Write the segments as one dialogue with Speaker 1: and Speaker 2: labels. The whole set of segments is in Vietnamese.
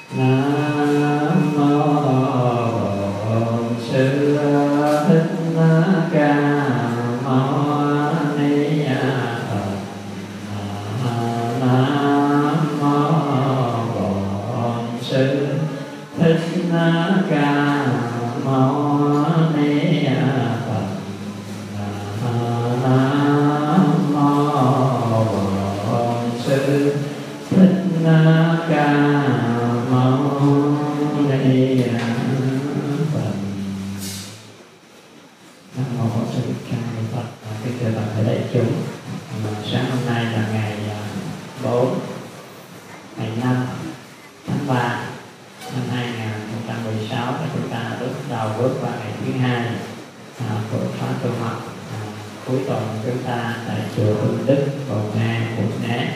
Speaker 1: Nam mô Bổn Sư Thích Ca Mâu Ni Phật. Nam mô Bổn Sư Thích Ca Mâu Ni Phật. Nam mô Bổn Sư Thích Ca Mâu Ni Phật. Nam mô Bổn Sư Thích Ca Mâu Ni Phật. Kính thưa toàn thể đại chúng, sáng hôm nay là ngày 4 ngày 5 tháng 3 năm 2016, chúng ta bước vào ngày thứ 2 của khóa tu học cuối tuần chúng ta tại chùa Hưng Đức, Cầu Ngang, Quận Né.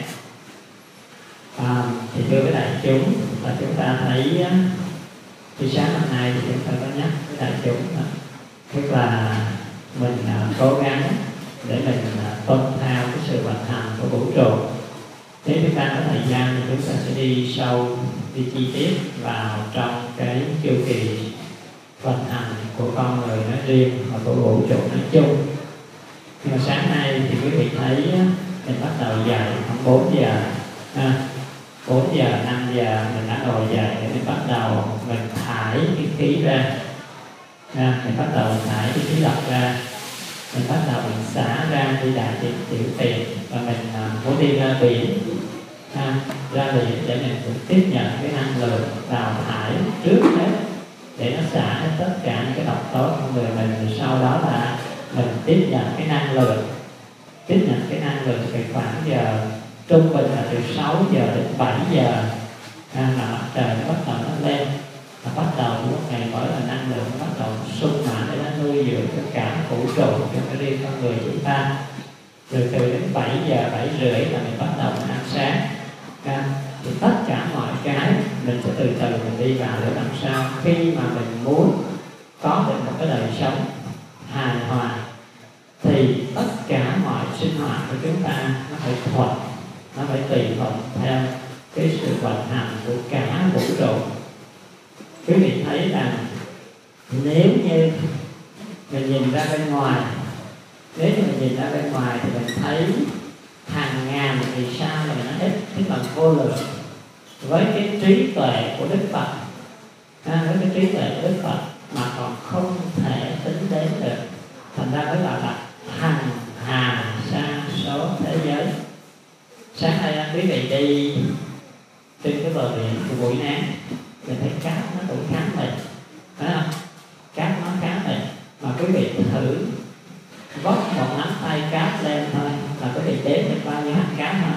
Speaker 1: Thì thưa với đại chúng, là chúng ta thấy thì sáng hôm nay thì chúng ta có nhắc với đại chúng tức là mình cố gắng để mình tuân theo cái sự vận hành của vũ trụ. Nếu chúng ta có thời gian thì chúng ta sẽ đi sâu, đi chi tiết vào trong cái chu kỳ vận hành của con người nói riêng và của vũ trụ nói chung. Nhưng mà sáng nay thì quý vị thấy mình bắt đầu dậy khoảng 4 giờ, 4 giờ, 5 giờ mình đã ngồi dậy để mình bắt đầu mình thải cái khí ra, mình bắt đầu thải cái khí độc ra, mình bắt đầu mình xả ra đi đại tiểu tiện, và mình muốn đi ra biển, ra biển để mình cũng tiếp nhận cái năng lượng đào thải trước hết để nó xả hết tất cả những cái độc tố trong người mình. Rồi sau đó là mình tiếp nhận cái năng lượng từ khoảng giờ trung bình là từ 6 giờ đến 7 giờ là mặt trời nó bắt đầu nó lên, và bắt đầu một ngày mới là năng lượng nó bắt đầu sung mãn để nó nuôi dưỡng tất cả vũ trụ cho cái riêng con người chúng ta. Rồi từ đến 7 giờ, 7 rưỡi là mình bắt đầu ăn sáng. Thì tất cả mọi cái mình sẽ từ từ mình đi vào để làm sao khi mà mình muốn có được một cái đời sống hài hòa thì tất cả mọi sinh hoạt của chúng ta nó phải thuận, nó phải tùy thuận theo cái sự vận hành của cả vũ trụ. Quý vị thấy rằng nếu như mình nhìn ra bên ngoài, thì mình thấy hàng ngàn vì sao mà nó hết cái bằng vô lượng với cái trí tuệ của Đức Phật, với cái trí tuệ của Đức Phật mà còn không thể tính đến được. Thành ra mới gọi là hằng hà sa số thế giới. Sáng nay quý vị đi trên cái bờ biển của Mũi Né, mình thấy cát nó cũng khá mịn, phải không? Cát nó khá mịn, mà quý vị thử vót một nắm tay cát lên thôi là quý vị đếm được bao nhiêu hạt cát mà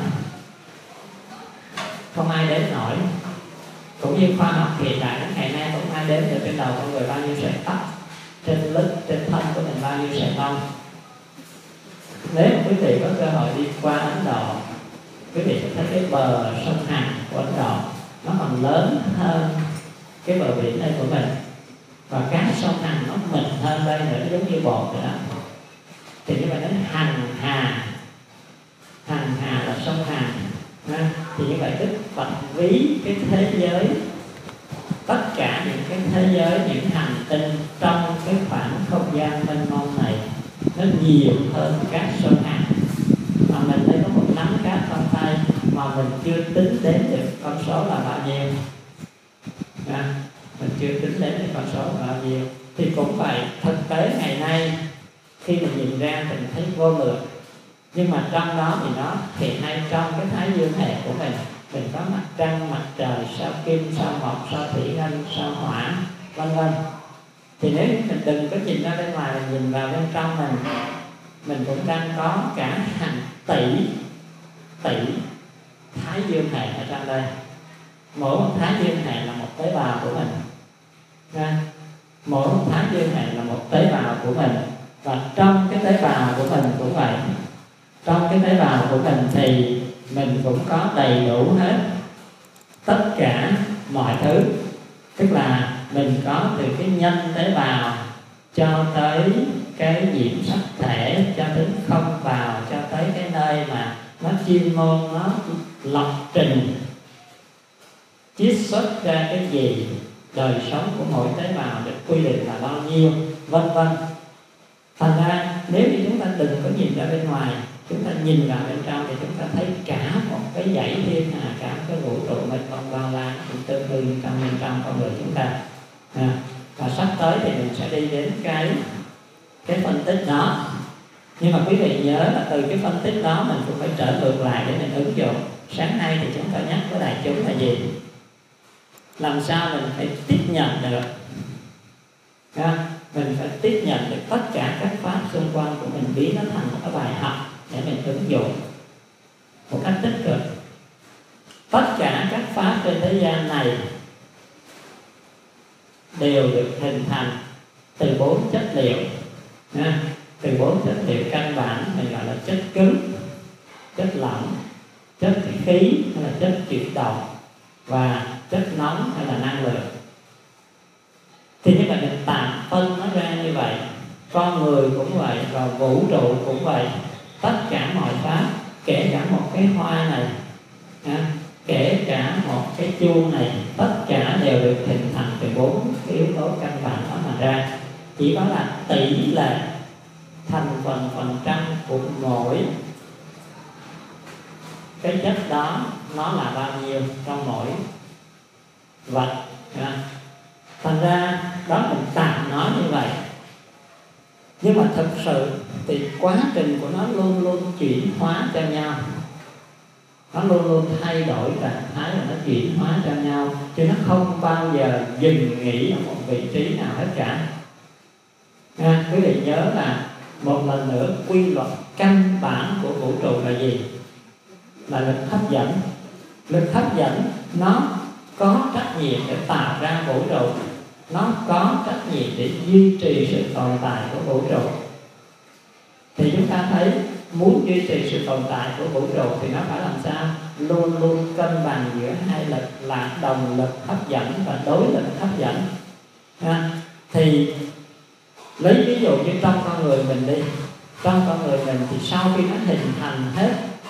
Speaker 1: không ai đếm nổi. Cũng như khoa học hiện đại đến ngày nay cũng không ai đếm được trên đầu con người bao nhiêu sợi tóc, trên lưng, trên thân của mình bao nhiêu sợi lông. Nếu quý vị có cơ hội đi qua Ấn Độ, quý vị sẽ thấy cái bờ sông Hằng của Ấn Độ nó còn lớn hơn cái bờ biển đây của mình, và cát sông Hằng nó mịn hơn đây nữa, nó giống như bột vậy đó. Thì như vậy đến hằng hà là sông Hằng. Thì như vậy Đức Phật ví cái thế giới, tất cả những cái thế giới, những hành tinh trong cái khoảng không gian mênh mông này nó nhiều hơn các sông Hằng. Mà mình đây có một nắm cát trong tay mà mình chưa tính đến được con số là bao nhiêu. Mình chưa tính đến được con số là bao nhiêu. Thì cũng vậy, thực tế ngày nay khi mình nhìn ra thì mình thấy vô lượng, nhưng mà trong đó thì nó hiện nay trong cái thái dương hệ của mình có mặt trăng, mặt trời, sao kim, sao mộc, sao thủy ngân, sao hỏa, vân vân. Thì nếu mình đừng có nhìn ra bên ngoài, mình nhìn vào bên trong mình cũng đang có cả hàng tỷ thái dương hệ ở trong đây. Mỗi một thái dương hệ là một tế bào của mình. Mỗi một thái dương hệ là một tế bào của mình. Và trong cái tế bào của mình cũng vậy. Trong cái tế bào của mình thì mình cũng có đầy đủ hết tất cả mọi thứ. Tức là mình có từ cái nhân tế bào cho tới cái nhiễm sắc thể, cho tới không vào, cho tới cái nơi mà nó chuyên môn, nó lập trình chiết xuất ra cái gì, đời sống của mỗi tế bào được quy định là bao nhiêu, vân vân. Thành ra nếu như chúng ta đừng có nhìn ra bên ngoài, chúng ta nhìn vào bên trong thì chúng ta thấy cả một cái dãy thiên hà, cả một cái vũ trụ mênh mông bao la cũng tương tự trong bên trong con người chúng ta. Và sắp tới thì mình sẽ đi đến cái phân tích đó. Nhưng mà quý vị nhớ là từ cái phân tích đó mình cũng phải trở ngược lại để mình ứng dụng. Sáng nay thì chúng ta nhắc với đại chúng là gì? Làm sao mình phải tiếp nhận được, mình phải tiếp nhận được tất cả các pháp xung quanh của mình, biến nó thành một cái bài học để mình ứng dụng một cách tích cực. Tất cả các pháp trên thế gian này đều được hình thành từ 4 chất liệu, từ 4 chất liệu căn bản mình gọi là chất cứng, chất lỏng, chất khí hay là chất chuyển động và chất nóng hay là năng lượng. Thì như vậy mình tạm phân nó ra như vậy. Con người cũng vậy và vũ trụ cũng vậy. Tất cả mọi pháp, kể cả một cái hoa này, kể cả một cái chuông này, tất cả đều được hình thành từ 4 cái yếu tố căn bản đó mà ra. Chỉ có là tỷ lệ thành phần trăm của mỗi cái chất đó nó là bao nhiêu trong mỗi vật. Thành ra đó mình tạm nói như vậy. Nhưng mà thực sự thì quá trình của nó luôn luôn chuyển hóa cho nhau, nó luôn luôn thay đổi trạng thái và nó chuyển hóa cho nhau, chứ nó không bao giờ dừng nghỉ ở một vị trí nào hết cả. Quý vị nhớ là một lần nữa quy luật căn bản của vũ trụ là gì? Là lực hấp dẫn. Lực hấp dẫn nó có trách nhiệm để tạo ra vũ trụ, nó có trách nhiệm để duy trì sự tồn tại của vũ trụ. Thì chúng ta thấy muốn duy trì sự tồn tại của vũ trụ thì nó phải làm sao? Luôn luôn cân bằng giữa hai lực là đồng lực hấp dẫn và đối lực hấp dẫn. Thì lấy ví dụ như trong con người mình đi, trong con người mình thì sau khi nó hình thành hết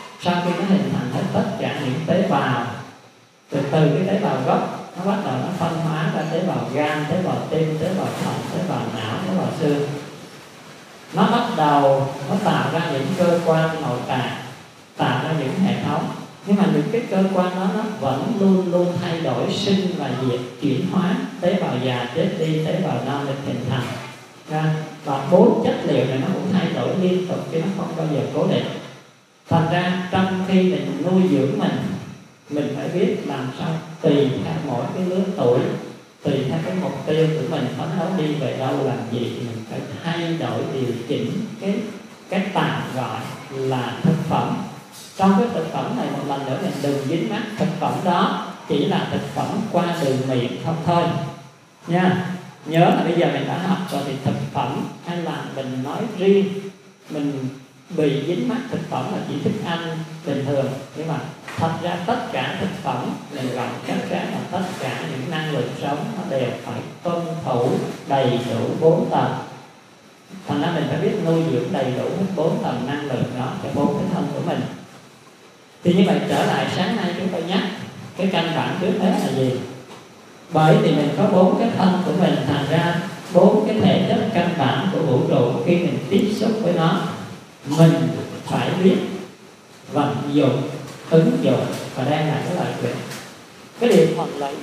Speaker 1: tất cả những tế bào, từ cái tế bào gốc nó bắt đầu nó phân hóa ra tế bào gan, tế bào tim, tế bào thận, tế bào não, tế bào xương. Nó bắt đầu nó tạo ra những cơ quan nội tạng, tạo ra những hệ thống. Nhưng mà những cái cơ quan đó nó vẫn luôn luôn thay đổi, sinh và diệt, chuyển hóa. Tế bào già chết đi, tế bào non được hình thành. Và 4 chất liệu này nó cũng thay đổi liên tục chứ nó không bao giờ cố định. Thành ra trong khi mình nuôi dưỡng mình phải biết làm sao tùy theo mỗi cái lứa tuổi, tùy theo cái mục tiêu của mình phấn đấu đi về đâu làm gì, mình phải thay đổi điều chỉnh cái tạm gọi là thực phẩm. Trong cái thực phẩm này một lần nữa mình đừng dính mắc thực phẩm đó chỉ là thực phẩm qua đường miệng không thôi nha. Nhớ là bây giờ mình đã học rồi thì thực phẩm hay là mình nói riêng, mình bị dính mắc thực phẩm là chỉ thức ăn bình thường, nhưng mà thật ra tất cả thực phẩm mình gọi chắc chắn là tất cả những năng lượng sống nó đều phải tuân thủ đầy đủ 4 tầng. Thành ra mình phải biết nuôi dưỡng đầy đủ hết 4 tầng năng lượng đó cho 4 cái thân của mình. Thì như vậy trở lại sáng nay chúng tôi nhắc cái căn bản trước hết là gì? Bởi vì mình có 4 cái thân của mình, thành ra 4 cái thể chất căn bản của vũ trụ, khi mình tiếp xúc với nó mình phải biết vận dụng, ứng dụng và đem lại cái lợi ích. Cái điều thuận lợi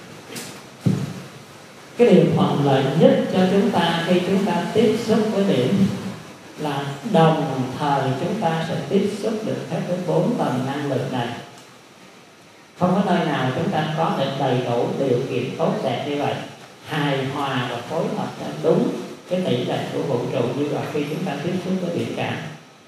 Speaker 1: nhất cho chúng ta khi chúng ta tiếp xúc với điểm là đồng thời chúng ta sẽ tiếp xúc được hết với 4 tầng năng lượng này. Không có nơi nào chúng ta có được đầy đủ điều kiện tốt đẹp như vậy, hài hòa và phối hợp cho đúng cái tỷ lệ của vũ trụ như là khi chúng ta tiếp xúc với biển cả.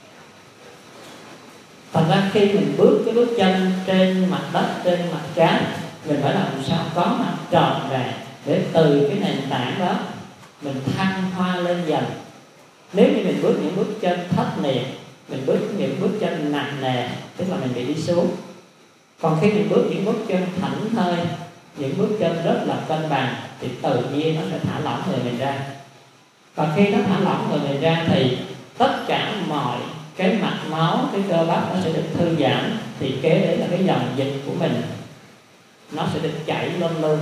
Speaker 1: Thành ra khi mình bước cái bước chân trên mặt đất, trên mặt cát, mình phải làm sao có mặt trọn vẹn để từ cái nền tảng đó mình thăng hoa lên dần. Nếu như mình bước những bước chân thất niệm, mình bước những bước chân nặng nề, tức là mình bị đi xuống. Còn khi mình bước những bước chân thảnh thơi, những bước chân rất là cân bằng, thì tự nhiên nó sẽ thả lỏng người mình ra. Và khi nó thả lỏng người mình ra thì tất cả mọi cái mạch máu, cái cơ bắp nó sẽ được thư giãn. Thì kế đấy là cái dòng dịch của mình nó sẽ được chảy luân lưu,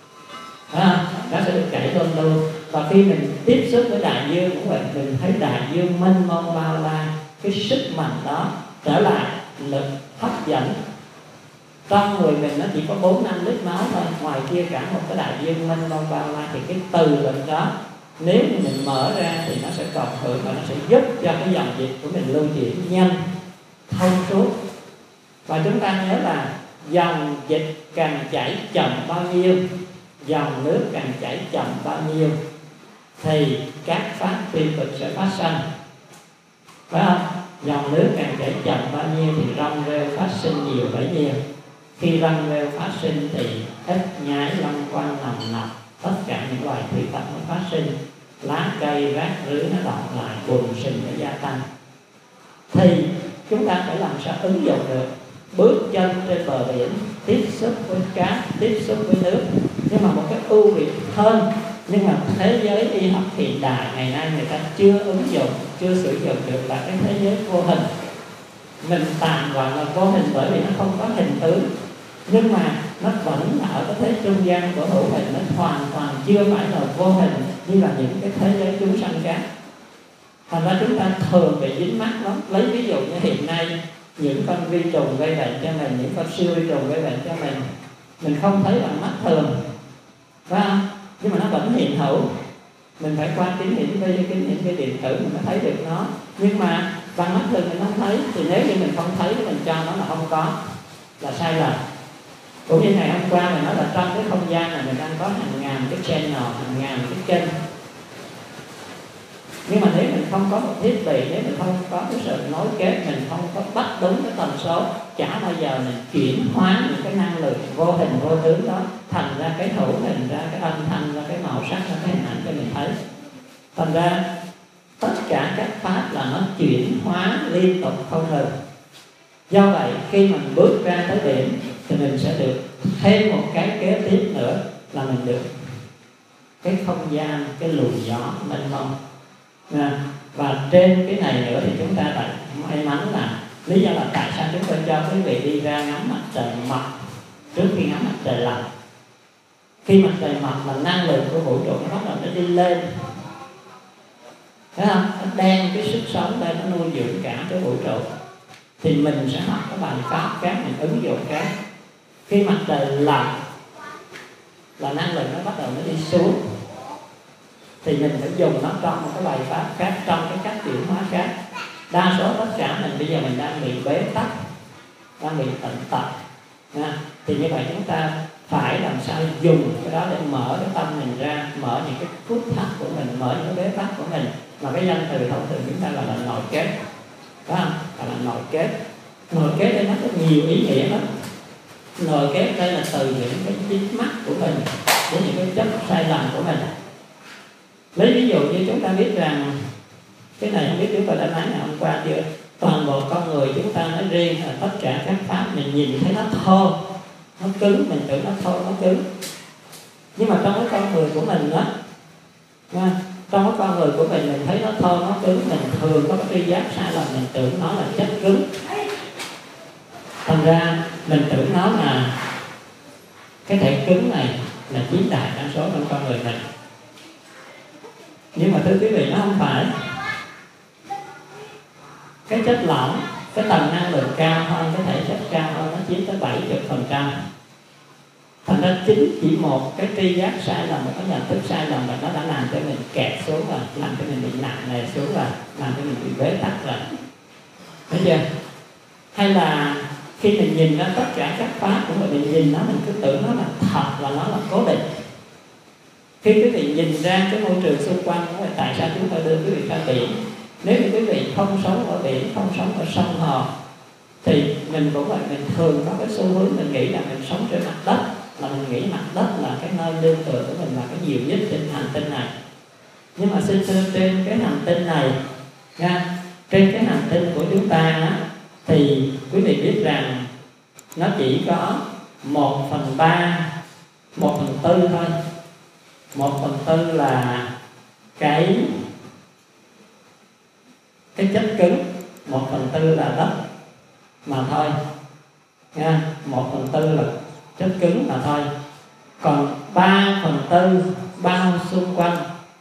Speaker 1: nó sẽ được chảy luân lưu. Và khi mình tiếp xúc với đại dương cũng vậy, mình thấy đại dương mênh mông bao la, cái sức mạnh đó trở lại lực hấp dẫn. Trong người mình nó chỉ có 4-5 lít máu thôi, ngoài kia cả một cái đại dương mênh mông bao la. Thì cái từ lực đó nếu như mình mở ra thì nó sẽ cộng hưởng và nó sẽ giúp cho cái dòng dịch của mình lưu chuyển nhanh, thông suốt. Và chúng ta nhớ là dòng dịch càng chảy chậm bao nhiêu, dòng nước càng chảy chậm bao nhiêu thì các pháp tiêu cực sẽ phát sinh, phải không? Dòng nước càng chảy chậm bao nhiêu thì rong rêu phát sinh nhiều bấy nhiêu. Khi rong rêu phát sinh thì ếch nhái lăng quăng nằm nọc, tất cả những loài thủy tộc nó phát sinh, lá cây rác rưới nó đọng lại, bùn sình nó gia tăng. Thì chúng ta phải làm sao ứng dụng được, bước chân trên bờ biển, tiếp xúc với cát, tiếp xúc với nước. Nhưng mà một cái ưu việt hơn, nhưng mà thế giới y học hiện đại ngày nay người ta chưa ứng dụng, chưa sử dụng được là cái thế giới vô hình. Mình tạm gọi là vô hình bởi vì nó không có hình tướng, nhưng mà nó vẫn là ở cái thế trung gian của hữu hình, nó hoàn toàn chưa phải là vô hình như là những cái thế giới chúng sanh khác. Thành ra chúng ta thường bị dính mắc lắm. Lấy ví dụ như hiện nay những con vi trùng gây bệnh cho mình, những con siêu vi trùng gây bệnh cho mình không thấy bằng mắt thường, phải không? Nhưng mà nó vẫn hiện hữu. Mình phải qua kính hiển vi, kính hiển vi điện tử mình mới thấy được nó. Nhưng mà bằng mắt thường mình không thấy, thì nếu như mình không thấy mình cho nó là không có, là sai lầm. Cũng như ngày hôm qua mình nói là trong cái không gian này mình đang có hàng ngàn cái channel, hàng ngàn cái kênh. Nhưng mà nếu mình không có một thiết bị, nếu mình không có cái sự nối kết, mình không có bắt đúng cái tần số, chả bao giờ mình chuyển hóa những cái năng lượng vô hình vô tướng đó thành ra cái hữu hình, ra cái âm thanh, ra cái màu sắc, ra cái hình ảnh cho mình thấy. Thành ra tất cả các pháp là nó chuyển hóa liên tục không ngừng. Do vậy khi mình bước ra tới điểm thì mình sẽ được thêm một cái kế tiếp nữa, là mình được cái không gian, cái luồng gió mênh mông. Và trên cái này nữa thì chúng ta lại may mắn là lý do là tại sao chúng tôi cho quý vị đi ra ngắm mặt trời mọc trước khi ngắm mặt trời lặn. Khi mặt trời mọc là năng lượng của vũ trụ nó bắt đầu nó đi lên, thấy không? Nó đem cái sức sống lên, nó nuôi dưỡng cả cái vũ trụ. Thì mình sẽ học cái bài pháp khác, mình ứng dụng khác. Khi mặt trời lặn là năng lượng nó bắt đầu nó đi xuống, thì mình phải dùng nó trong một cái bài pháp khác, trong cái cách chuyển hóa khác. Đa số tất cả mình bây giờ mình đang bị bế tắc, đang bị tận tập. Thì như vậy chúng ta phải làm sao dùng cái đó để mở cái tâm mình ra, mở những cái phút thắt của mình, mở những cái bế tắc của mình. Mà cái danh từ thông thường chúng ta gọi là nội kết, phải không? Gọi là nội kết. Nội kết đây nó có nhiều ý nghĩa lắm. Nội kết đây là từ những cái dính mắc của mình đến những cái chất sai lầm của mình. Lấy ví dụ như chúng ta biết rằng, cái này không biết chúng ta đã nói ngày hôm qua chưa, toàn bộ con người chúng ta nói riêng là tất cả các pháp mình nhìn thấy nó thô, nó cứng, mình tưởng nó thô, nó cứng. Nhưng mà trong cái con người của mình đó, trong cái con người của mình thấy nó thô, nó cứng, mình thường có cái tri giác sai lầm, mình tưởng nó là chất cứng. Thành ra mình tưởng nó là cái thể cứng này là chiếm đại đa số trong con người mình. Nhưng mà thưa quý vị, nó không phải. Cái chất lỏng, cái tầng năng lượng cao hơn, cái thể chất cao hơn, nó chiếm tới 70%. Thành ra chính chỉ một cái tri giác sai lầm, một cái nhận thức sai lầm mà nó đã làm cho mình kẹt xuống rồi, làm cho mình bị nặng nề xuống rồi, làm cho mình bị bế tắc rồi. Thấy chưa? Hay là khi mình nhìn ra tất cả các pháp của mình nhìn nó, mình cứ tưởng nó là thật, là nó là cố định. Khi quý vị nhìn ra cái môi trường xung quanh, tại sao chúng ta đưa quý vị ra biển? Nếu như quý vị không sống ở biển, không sống ở sông hồ, thì mình cũng vậy, mình thường có cái xu hướng mình nghĩ là mình sống trên mặt đất, là mình nghĩ mặt đất là cái nơi nương tựa của mình, là cái nhiều nhất trên hành tinh này. Nhưng mà xin thưa, trên cái hành tinh này nha, trên cái hành tinh của chúng ta thì quý vị biết rằng nó chỉ có 1/3, 1/4 thôi. 1/4 là cái chất cứng, 1/4 là đất mà thôi nha. 1/4 là chất cứng mà thôi. Còn 3/4 bao xung quanh,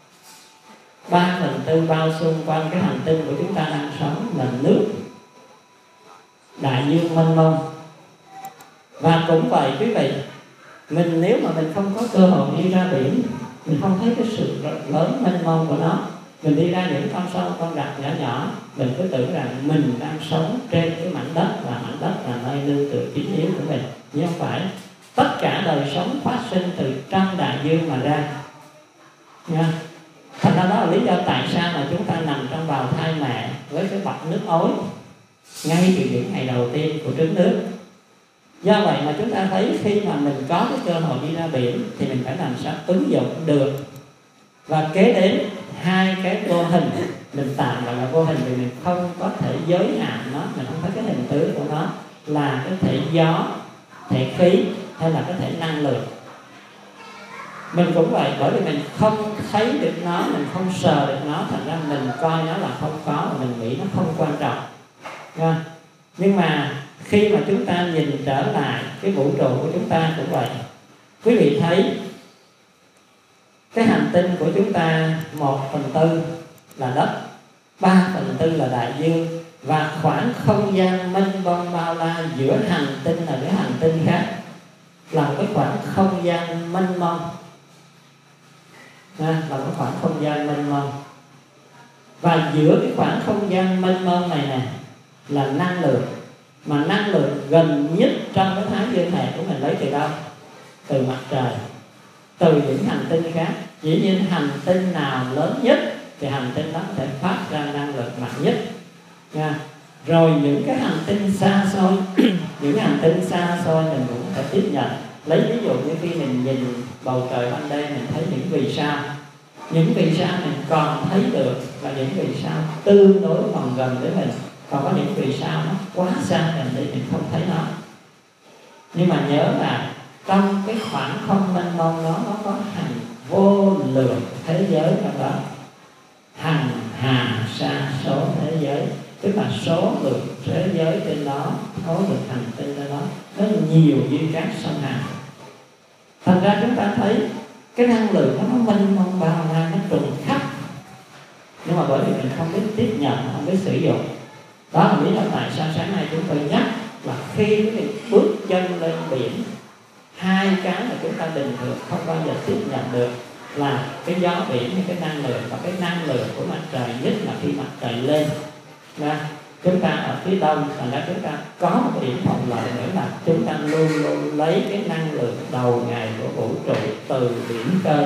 Speaker 1: 3/4 bao xung quanh cái hành tinh của chúng ta đang sống là nước, đại dương mênh mông. Và cũng vậy quý vị, mình nếu mà mình không có cơ hội đi ra biển, mình không thấy cái sự lớn mênh mông của nó, mình đi ra những con sông con rạch nhỏ nhỏ, mình cứ tưởng rằng mình đang sống trên cái mảnh đất, và mảnh đất là nơi nương tựa chính yếu của mình. Nhưng không phải. Tất cả đời sống phát sinh từ trong đại dương mà ra nha. Thành ra đó là lý do tại sao mà chúng ta nằm trong bào thai mẹ với cái bọc nước ối ngay từ những ngày đầu tiên của trứng nước. Do vậy mà chúng ta thấy khi mà mình có cái cơ hội đi ra biển thì mình phải làm sao ứng dụng được. Và kế đến hai cái vô hình, mình tạm gọi là vô hình vì mình không có thể giới hạn nó, mình không thấy cái hình tướng của nó, là cái thể gió, thể khí hay là cái thể năng lượng. Mình cũng vậy, bởi vì mình không thấy được nó, mình không sờ được nó, thành ra mình coi nó là không có và mình nghĩ nó không quan trọng. Nhưng mà khi mà chúng ta nhìn trở lại cái vũ trụ của chúng ta cũng vậy. Quý vị thấy cái hành tinh của chúng ta 1/4 là đất, 3/4 là đại dương, và khoảng không gian mênh mông bao la giữa hành tinh này với hành tinh khác là một cái khoảng không gian mênh mông, là một khoảng không gian mênh mông. Và giữa cái khoảng không gian mênh mông này nè là năng lượng, mà năng lượng gần nhất trong cái thái dương hệ của mình lấy từ đâu? Từ mặt trời, từ những hành tinh khác. Dĩ nhiên hành tinh nào lớn nhất thì hành tinh đó có thể phát ra năng lượng mạnh nhất nha. Rồi những cái hành tinh xa xôi những hành tinh xa xôi mình cũng phải tiếp nhận. Lấy ví dụ như khi mình nhìn bầu trời ban đêm, mình thấy những vì sao, những vì sao mình còn thấy được là những vì sao tương đối còn gần với mình. Còn có những vì sao nó quá xa gần đây mình không thấy nó. Nhưng mà nhớ là trong cái khoảng không mênh mông đó, nó có hàng vô lượng thế giới trong đó, hàng hà sa số thế giới, tức là số lượng thế giới trên đó, số lượng hành tinh trên đó nó nhiều như các sông Hàn. Thành ra chúng ta thấy cái năng lượng nó mênh mông bao la, nó trùng khắp, nhưng mà bởi vì mình không biết tiếp nhận, không biết sử dụng. Đó là lý do tại sao sáng nay chúng tôi nhắc là khi mình bước chân lên biển, hai cái mà chúng ta bình thường không bao giờ tiếp nhận được là cái gió biển hay cái năng lượng, và cái năng lượng của mặt trời, nhất là khi mặt trời lên. Chúng ta ở phía đông, thành ra chúng ta có một cái điểm thuận lợi nữa là chúng ta luôn luôn lấy cái năng lượng đầu ngày của vũ trụ từ biển khơi.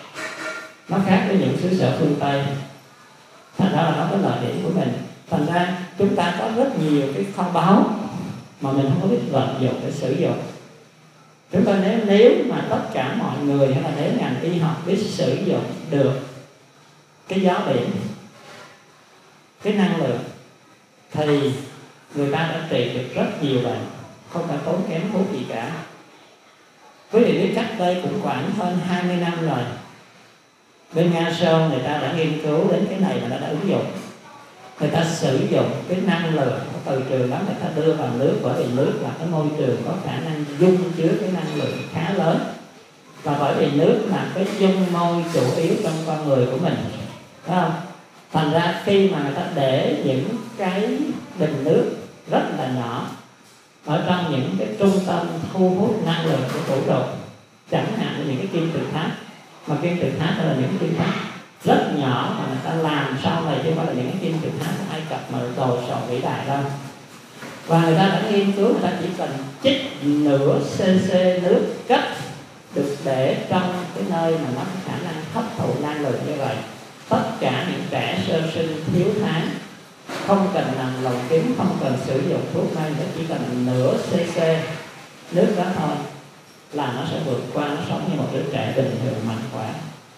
Speaker 1: Nó khác với những xứ sở phương Tây, thành ra là nó có lợi điểm của mình. Thành ra chúng ta có rất nhiều cái kho báu mà mình không có biết vận dụng để sử dụng. Chúng ta nếu mà tất cả mọi người hay là nếu ngành y học biết sử dụng được cái gió biển, cái năng lượng, thì người ta đã trị được rất nhiều bệnh, không phải tốn kém thuốc gì cả. Quý vị biết cách đây cũng khoảng hơn 20 năm rồi, bên Nga Sơn người ta đã nghiên cứu đến cái này và đã ứng dụng. Người ta sử dụng cái năng lượng của từ trường đó, người ta đưa vào nước, bởi vì nước là cái môi trường có khả năng dung chứa cái năng lượng khá lớn, và bởi vì nước là cái dung môi chủ yếu trong con người của mình, phải không? Thành ra khi mà người ta để những cái bình nước rất là nhỏ ở trong những cái trung tâm thu hút năng lượng của vũ trụ, chẳng hạn như những cái kim tự tháp, mà kim tự tháp là những kim tháp rất nhỏ mà người ta làm sau này, chứ không phải là những cái kim tự tháp của Ai Cập mà đồ sộ vĩ đại đâu. Và người ta đã nghiên cứu, người ta chỉ cần chích nửa cc nước cất được để trong cái nơi mà nó có khả năng hấp thụ năng lượng như vậy. Tất cả những trẻ sơ sinh thiếu tháng không cần làm lồng kính, không cần sử dụng thuốc men, chỉ cần nửa cc nước đó thôi là nó sẽ vượt qua, nó sống như một đứa trẻ bình thường mạnh khỏe.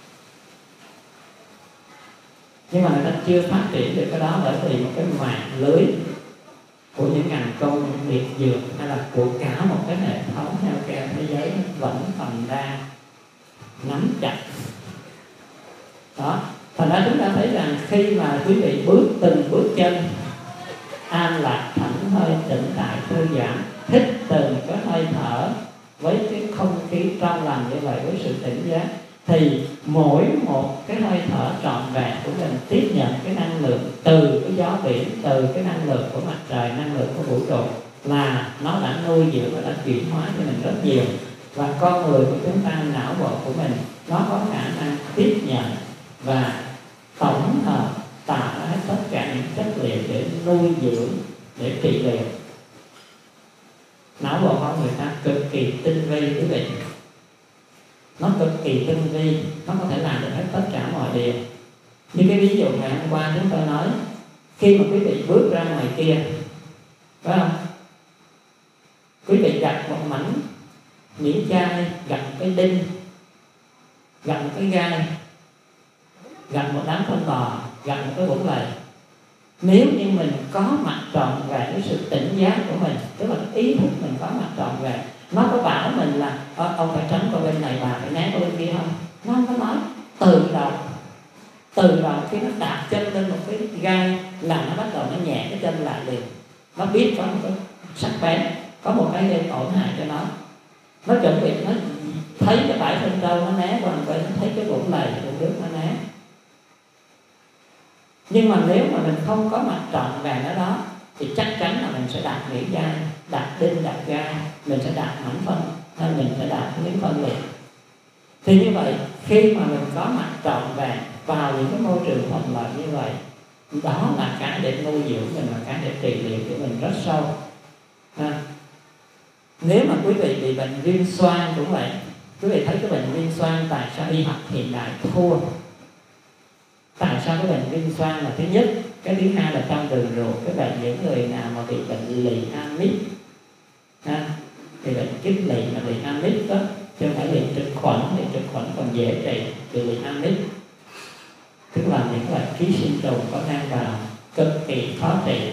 Speaker 1: Nhưng mà người ta chưa phát triển được cái đó, bởi vì một cái mạng lưới của những ngành công nghiệp dược hay là của cả một cái hệ thống healthcare thế giới vẫn còn đang nắm chặt đó. Thành ra chúng ta thấy rằng khi mà quý vị bước từng bước chân an lạc, thảnh thơi, tĩnh tại, thư giãn, hít từng cái hơi thở với cái không khí trong lành như vậy, với sự tỉnh giác, thì mỗi một cái hơi thở trọn vẹn của mình tiếp nhận cái năng lượng từ cái gió biển, từ cái năng lượng của mặt trời, năng lượng của vũ trụ, là nó đã nuôi dưỡng và đã chuyển hóa cho mình rất nhiều. Và con người của chúng ta, não bộ của mình, nó có khả năng tiếp nhận và tổng hợp tạo ra tất cả những chất liệu để nuôi dưỡng, để trị liệu. Não bộ con người ta cực kỳ tinh vi quý vị, nó cực kỳ tinh vi, nó có thể làm được hết tất cả mọi điều. Như cái ví dụ ngày hôm qua chúng tôi nói, khi mà quý vị bước ra ngoài kia, phải không, quý vị gặp một mảnh miếng chai, gặp một cái đinh, gặp một cái gai, gặp một đám phân bò, gặp một cái vũng lầy. Nếu như mình có mặt trọn vẹn với sự tỉnh giác của mình, tức là ý thức mình có mặt trọn vẹn, nó có bảo mình là ông phải tránh qua bên này, bà phải né qua bên kia không? Nó không có nói. Từ đầu khi nó đạp chân lên một cái gai là nó bắt đầu nó nhẹ cái chân lại liền. Nó biết có một cái sắc bén, có một cái gây tổn hại cho nó. Nó chuẩn bị, nó thấy cái bãi phân trâu nó né qua một bên, nó thấy cái vũng lầy của nước nó né. Nhưng mà nếu mà mình không có mặt trọn vẹn ở đó thì chắc chắn là mình sẽ đạp miếng gai, đạp đinh, đạp gai, mình sẽ đạp mảnh phân, hay mình sẽ đạp miếng phân liệt. Thì như vậy, khi mà mình có mặt trọn vẹn vào những cái môi trường thuận lợi như vậy, đó là cái để nuôi dưỡng mình, là cái để trị liệu của mình rất sâu. Nếu mà quý vị bị bệnh viêm xoang cũng vậy, quý vị thấy cái bệnh viêm xoang tại sao y học hiện đại thua? Tại sao cái bệnh viêm xoang là thứ nhất, cái thứ hai là trong đường ruột. Cái bệnh những người nào mà bị bệnh lì amip, thì bệnh kiết lì mà lì amip đó, chứ không phải lì trực khuẩn, thì trực khuẩn còn dễ trị, bị lì amip tức là những loại ký sinh trùng có ngang vào, cực kỳ khó trị.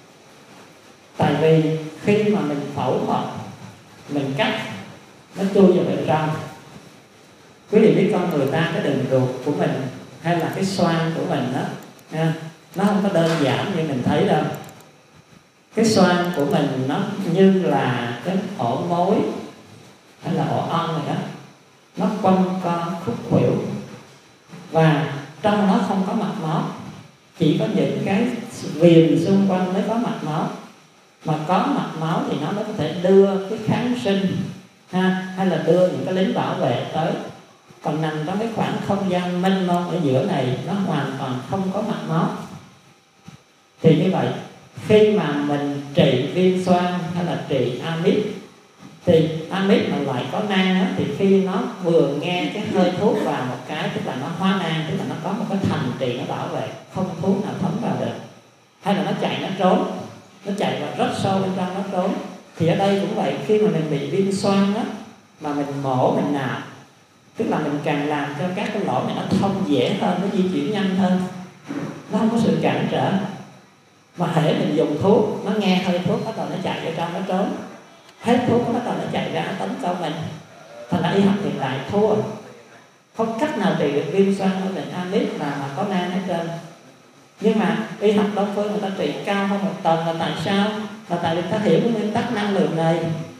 Speaker 1: Tại vì khi mà mình phẫu thuật, mình cắt, nó chui vào bên trong. Quý vị biết con người ta, cái đường ruột của mình hay là cái xoang của mình đó, nó không có đơn giản như mình thấy đâu. Cái xoang của mình nó như là cái ổ mối hay là ổ ong này đó, nó quanh co khúc khuỷu, và trong nó không có mạch máu, chỉ có những cái viền xung quanh mới có mạch máu. Mà có mạch máu thì nó mới có thể đưa cái kháng sinh hay là đưa những cái lính bảo vệ tới. Còn nằm trong cái khoảng không gian mênh mông ở giữa này, nó hoàn toàn không có mạch máu. Thì như vậy, khi mà mình trị viêm xoang hay là trị amip, thì amip mà lại có nang á, thì khi nó vừa nghe cái hơi thuốc vào một cái, tức là nó hóa nang, tức là nó có một cái thành trì nó bảo vệ, không thuốc nào thấm vào được. Hay là nó chạy, nó trốn, nó chạy vào rất sâu bên trong, nó trốn. Thì ở đây cũng vậy, khi mà mình bị viêm xoang á, mà mình mổ, mình nạp, tức là mình càng làm cho các cái lỗ này nó thông dễ hơn, nó di chuyển nhanh hơn, nó không có sự cản trở. Mà hễ mình dùng thuốc, nó nghe hơi thuốc, bắt đầu nó chạy vào trong, nó trốn. Hết thuốc, nó bắt đầu nó chạy ra, nó tấn công mình. Thành ra y học hiện đại thua. Không cách nào trị được viêm xoang hay bệnh amip mà có nang hết trơn. Nhưng mà y học đông phương người ta trị cao hơn một tầng là tại sao? Là tại vì ta hiểu cái nguyên tắc năng lượng này.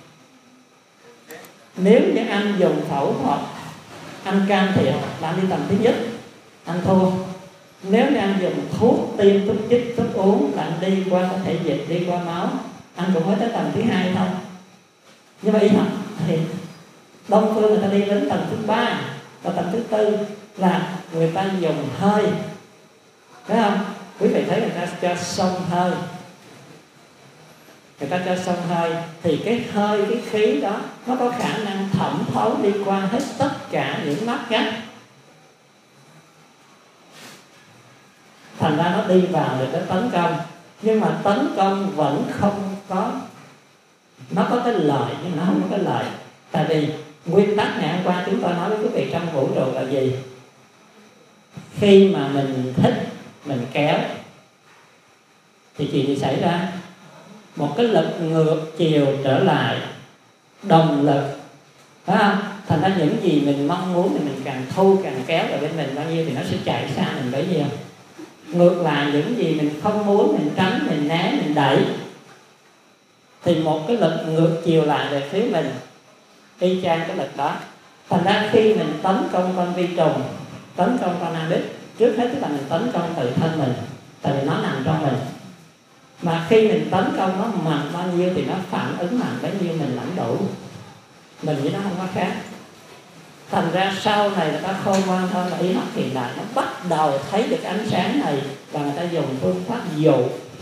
Speaker 1: Nếu như anh dùng phẫu thuật, anh can thiệp là anh đi tầng thứ nhất, anh thua. Nếu như anh dùng thuốc tiêm, thuốc chích, thuốc uống là anh đi qua có thể dịch, đi qua máu, anh cũng mới tới tầng thứ hai thôi. Nhưng mà y học thì đông phương người ta đi đến tầng thứ 3 và tầng thứ 4 là người ta dùng hơi. Thấy không? Quý vị thấy người ta cho xông hơi, người ta cho xông hơi thì cái hơi, cái khí đó nó có khả năng thẩm thấu đi qua hết tất cả những nắp gắt. Thành ra nó đi vào để nó tấn công. Nhưng mà tấn công vẫn không có, nó có cái lợi nhưng nó không có cái lợi. Tại vì nguyên tắc ngày hôm qua chúng tôi nói với quý vị trong vũ trụ là gì? Khi mà mình thích, mình kéo thì chuyện gì xảy ra? Một cái lực ngược chiều trở lại, đồng lực, phải không? Thành ra những gì mình mong muốn thì mình càng thu, càng kéo vào bên mình bao nhiêu thì nó sẽ chạy xa mình bấy nhiêu. Ngược lại những gì mình không muốn, mình tránh, mình né, mình đẩy thì một cái lực ngược chiều lại về phía mình y chang cái lực đó. Thành ra khi mình tấn công con vi trùng, tấn công con Amip, trước hết tức là mình tấn công tự thân mình, tại vì nó nằm trong mình. Mà khi mình tấn công nó mạnh bao nhiêu thì nó phản ứng mạnh bấy nhiêu, mình lãnh đủ. Mình với nó không có khác. Thành ra sau này người ta khôn ngoan hơn là y học hiện đại, nó bắt đầu thấy được ánh sáng này và người ta dùng phương pháp dụ.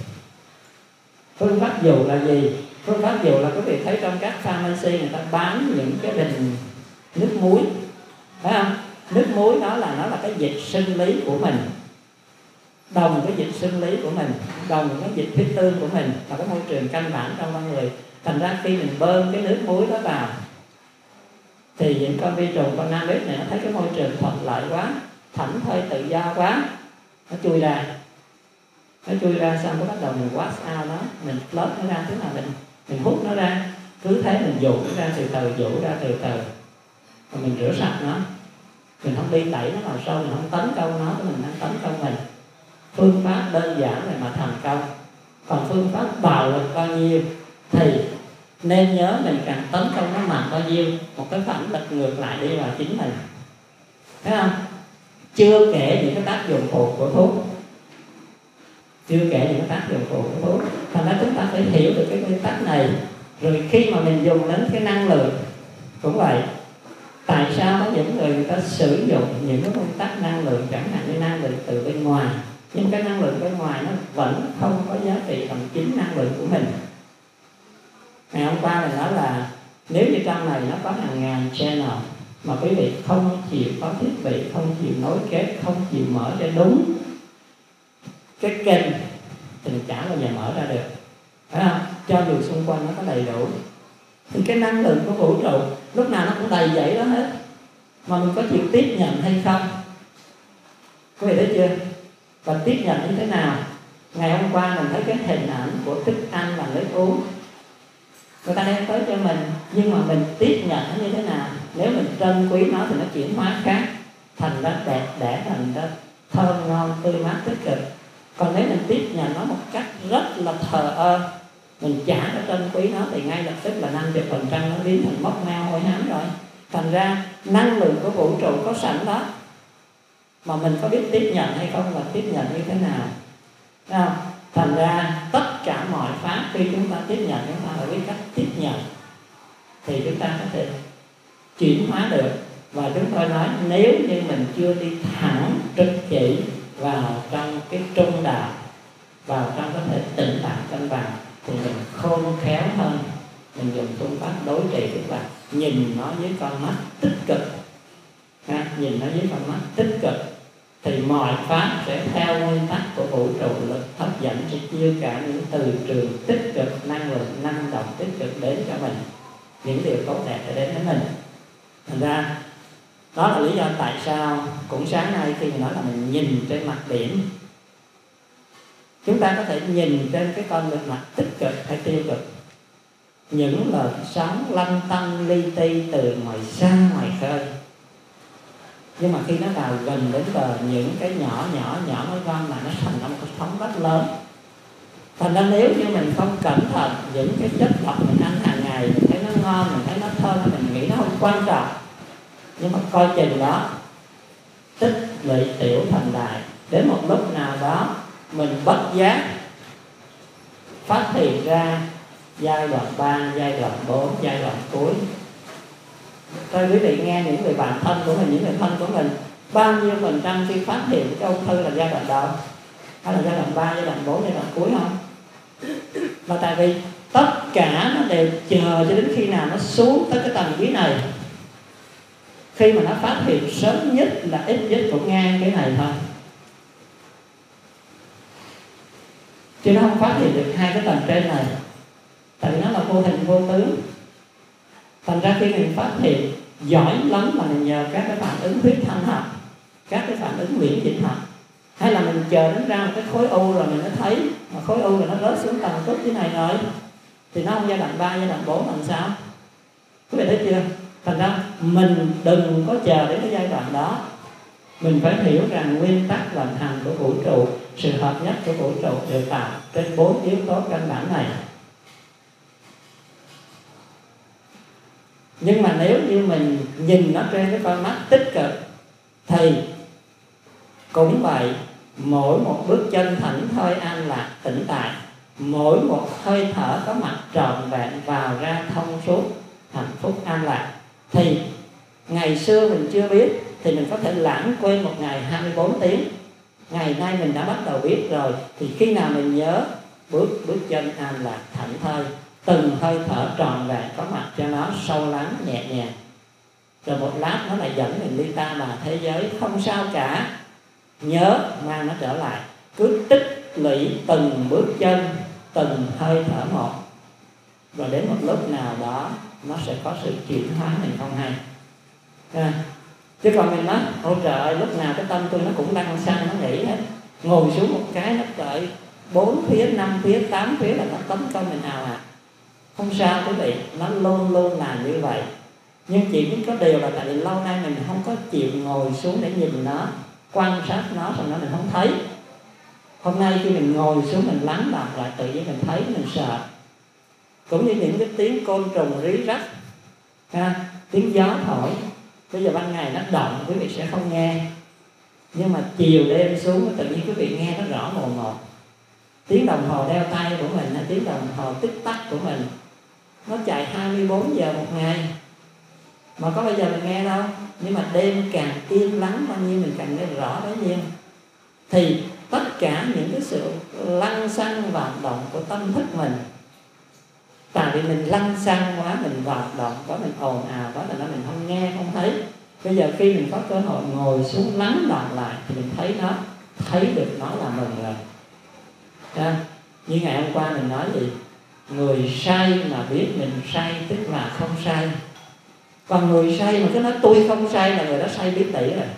Speaker 1: Phương pháp dụ là gì? Phương pháp dụ là quý vị thấy trong các pharmacy người ta bán những cái bình nước muối, phải không? Nước muối đó là nó là cái dịch sinh lý của mình, đồng cái dịch sinh lý của mình, đồng cái dịch huyết tương của mình và cái môi trường căn bản trong con người. Thành ra khi mình bơm cái nước muối đó vào thì những con vi trùng, con Amip này nó thấy cái môi trường thuận lợi quá, thảnh thơi tự do quá, nó chui ra. Nó chui ra xong nó bắt đầu mình wash out nó, mình flush nó ra, tức là mình hút nó ra. Cứ thế mình dụ nó ra từ từ, dụ ra từ từ, và mình rửa sạch nó. Mình không đi đẩy nó vào sâu, mình không tấn công nó, mình đang tấn công mình. Phương pháp đơn giản này mà thành công. Còn phương pháp bạo lực bao nhiêu thì nên nhớ mình càng tấn công nó mạnh bao nhiêu, một cái phản lực ngược lại đi vào chính mình, thấy không? Chưa kể những cái tác dụng phụ của thuốc, chưa kể những cái tác dụng phụ của thuốc. Thành ra chúng ta phải hiểu được cái nguyên tắc này. Rồi khi mà mình dùng đến cái năng lượng cũng vậy. Tại sao có những người ta sử dụng những cái nguyên tắc năng lượng, chẳng hạn như năng lượng từ bên ngoài, nhưng cái năng lượng bên ngoài nó vẫn không có giá trị bằng chính năng lượng của mình. Ngày hôm qua mình nói là nếu như trong này nó có hàng ngàn channel mà quý vị không chịu có thiết bị, không chịu nối kết, không chịu mở cho đúng cái kênh thì mình chả bao giờ mở ra được, phải không? Cho dù xung quanh nó có đầy đủ thì cái năng lượng của vũ trụ lúc nào nó cũng đầy dẫy đó hết, mà mình có chịu tiếp nhận hay không? Quý vị thấy chưa? Và tiếp nhận như thế nào? Ngày hôm qua mình thấy cái hình ảnh của thức ăn và nước uống người ta đem tới cho mình, nhưng mà mình tiếp nhận nó như thế nào? Nếu mình trân quý nó thì nó chuyển hóa khác, thành ra đẹp đẽ, thành ra thơm ngon, tươi mát, tích cực. Còn nếu mình tiếp nhận nó một cách rất là thờ ơ, mình chả có trân quý nó thì ngay lập tức là 50% nó biến thành mốc meo hôi hám rồi. Thành ra năng lượng của vũ trụ có sẵn đó, mà mình có biết tiếp nhận hay không và tiếp nhận như thế nào, thấy không? Thành ra tất cả mọi pháp khi chúng ta tiếp nhận, chúng ta phải biết cách tiếp nhận thì chúng ta có thể chuyển hóa được. Và chúng tôi nói nếu như mình chưa đi thẳng trực chỉ vào trong cái trung đạo, vào trong có thể tĩnh lặng cân bằng, thì mình khôn khéo hơn. Mình dùng phương pháp đối trị, tức là nhìn nó với con mắt tích cực, nhìn nó với con mắt tích cực thì mọi pháp sẽ theo nguyên tắc của vũ trụ lực hấp dẫn, sẽ chiêu cả những từ trường tích cực, năng lượng, năng động tích cực đến cho mình, những điều tốt đẹp sẽ đến với mình. Thành ra đó là lý do tại sao cũng sáng nay khi mình nói là mình nhìn trên mặt biển, chúng ta có thể nhìn trên cái con mặt tích cực hay tiêu cực, những lời sóng lăn tăn li ti từ ngoài xa ngoài khơi. Nhưng mà khi nó vào gần đến bờ, những cái nhỏ nó gom lại nó thành ra một cái sóng rất lớn. Thành ra nếu như mình không cẩn thận, những cái chất độc mình ăn hàng ngày, mình thấy nó ngon, mình thấy nó thơm, mình nghĩ nó không quan trọng, nhưng mà coi chừng đó tích lũy tiểu thành đại. Đến một lúc nào đó mình bất giác phát hiện ra giai đoạn 3, giai đoạn 4, giai đoạn cuối. Thôi quý vị nghe những người bạn thân của mình, những người thân của mình, bao nhiêu % khi phát hiện cái ung thư là giai đoạn đầu, hay là giai đoạn 3, giai đoạn 4, giai đoạn cuối không? Và tại vì tất cả nó đều chờ cho đến khi nào nó xuống tới cái tầng dưới này. Khi mà nó phát hiện sớm nhất là ít nhất cũng ngang cái này thôi, chứ nó không phát hiện được hai cái tầng trên này, tại vì nó là vô hình vô tướng. Thành ra khi mình phát hiện giỏi lắm là mình nhờ các cái phản ứng huyết thanh học, các cái phản ứng miễn dịch học, hay là mình chờ đến ra một cái khối u rồi mình mới thấy, mà khối u là nó rớt xuống tầng cốt như này rồi thì nó không giai đoạn 3, giai đoạn 4 làm sao? Quý vị thấy chưa? Thành ra mình đừng có chờ đến cái giai đoạn đó. Mình phải hiểu rằng nguyên tắc vận hành của vũ trụ, sự hợp nhất của vũ trụ đều tạo trên 4 yếu tố căn bản này.
Speaker 2: Nhưng mà nếu như mình nhìn nó trên cái con mắt tích cực thì cũng vậy, mỗi một bước chân thảnh thơi an lạc tĩnh tại, mỗi một hơi thở có mặt trọn vẹn vào ra thông suốt hạnh phúc an lạc. Thì ngày xưa mình chưa biết thì mình có thể lãng quên một ngày 24 tiếng. Ngày nay mình đã bắt đầu biết rồi, thì khi nào mình nhớ bước chân an lạc thảnh thơi, từng hơi thở tròn vẹn có mặt cho nó sâu lắng nhẹ nhàng. Rồi một lát nó lại dẫn mình đi ta bà thế giới, không sao cả, nhớ mang nó trở lại, cứ tích lũy từng bước chân, từng hơi thở một, rồi đến một lúc nào đó nó sẽ có sự chuyển hóa mình không hay. Chứ còn mình nói ôi trời ơi, lúc nào cái tâm tôi nó cũng lăn xăng, nó nghĩ hết, ngồi xuống một cái nó đợi 4 phía, 5 phía, 8 phía là nó tấn công mình ào ạt. Không sao quý vị, nó luôn luôn là như vậy. Nhưng chỉ biết có điều là tại vì lâu nay mình không có chịu ngồi xuống để nhìn nó, quan sát nó, xong đó mình không thấy. Hôm nay khi mình ngồi xuống mình lắng đọng lại, tự nhiên mình thấy, mình sợ. Cũng như những cái tiếng côn trùng rí rách, tiếng gió thổi. Bây giờ ban ngày nó động quý vị sẽ không nghe, nhưng mà chiều đêm xuống tự nhiên quý vị nghe nó rõ mồn một. Tiếng đồng hồ đeo tay của mình hay tiếng đồng hồ tích tắc của mình, nó chạy 24 giờ một ngày, mà có bao giờ mình nghe đâu. Nhưng mà đêm càng yên lắng bao nhiêu mình càng nghe rõ bấy nhiêu. Thì tất cả những cái sự lăng xăng hoạt động của tâm thức mình, tại vì mình lăng xăng quá, mình hoạt động quá, mình ồn ào quá, là mình không nghe, không thấy. Bây giờ khi mình có cơ hội ngồi xuống lắng đọng lại thì mình thấy nó, thấy được nó là mừng rồi. Như ngày hôm qua mình nói gì? Người say mà biết mình say tức là không say. Còn người say mà cứ nói tôi không say là người đó say biết tỉ rồi.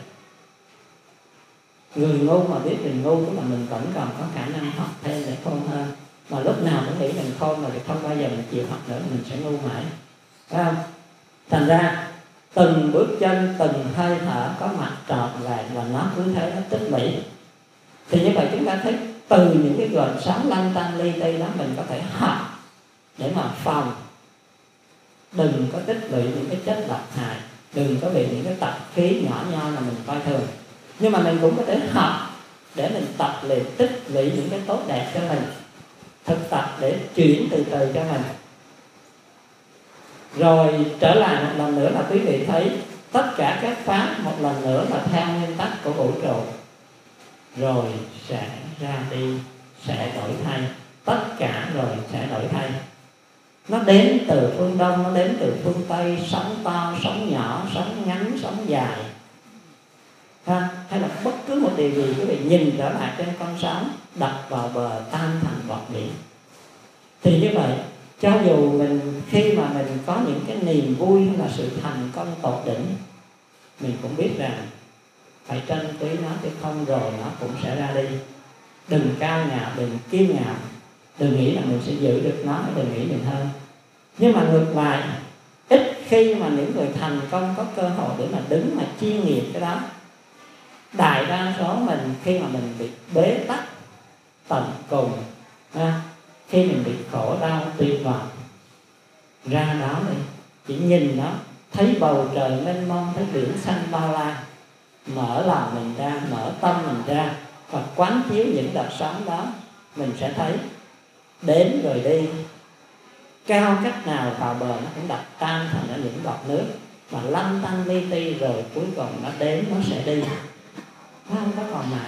Speaker 2: Người ngu mà biết mình ngu tức là mình vẫn còn có khả năng học thêm để khôn hơn. Mà lúc nào cũng nghĩ mình khôn rồi thì không bao giờ mình chịu học nữa, mình sẽ ngu mãi. Phải không? Thành ra từng bước chân, từng hơi thở có mặt trọn vẹn, và nó cứ thế nó tích lũy. Thì như vậy chúng ta thấy từ những cái gợn sóng lăn tăn li ti đó mình có thể học để mà phòng. Đừng có tích lũy những cái chất độc hại, đừng có bị những cái tập khí nhỏ nho là mình coi thường. Nhưng mà mình cũng có thể học để mình tập luyện, tích lũy những cái tốt đẹp cho mình, thực tập để chuyển từ từ cho mình. Rồi trở lại một lần nữa là quý vị thấy tất cả các pháp một lần nữa là theo nguyên tắc của vũ trụ, rồi sẽ ra đi, sẽ đổi thay. Tất cả rồi sẽ đổi thay. Nó đến từ phương Đông, nó đến từ phương Tây, sóng to, sóng nhỏ, sóng ngắn, sóng dài, hay là bất cứ một điều gì quý vị nhìn trở lại trên con sóng, đập vào bờ tan thành bọt biển. Thì như vậy, cho dù mình khi mà mình có những cái niềm vui hay là sự thành công tột đỉnh, mình cũng biết rằng phải trân quý nó, chứ không rồi nó cũng sẽ ra đi. Đừng cao ngạo, đừng kiêu ngạo, đừng nghĩ là mình sẽ giữ được nó, đừng nghĩ mình hơn. Nhưng mà ngược lại, ít khi mà những người thành công có cơ hội để mà đứng mà chiêm nghiệm cái đó. Đại đa số mình khi mà mình bị bế tắc tận cùng, khi mình bị khổ đau tuyệt vọng, ra đó đi, chỉ nhìn nó, thấy bầu trời mênh mông, thấy biển xanh bao la, mở lòng mình ra, mở tâm mình ra và quán chiếu những đợt sóng đó, mình sẽ thấy đến rồi đi, cao cách nào vào bờ nó cũng đập tan thành ra những giọt nước, mà lăn tăn li ti rồi cuối cùng nó đến, nó sẽ đi, nó không có còn mãi.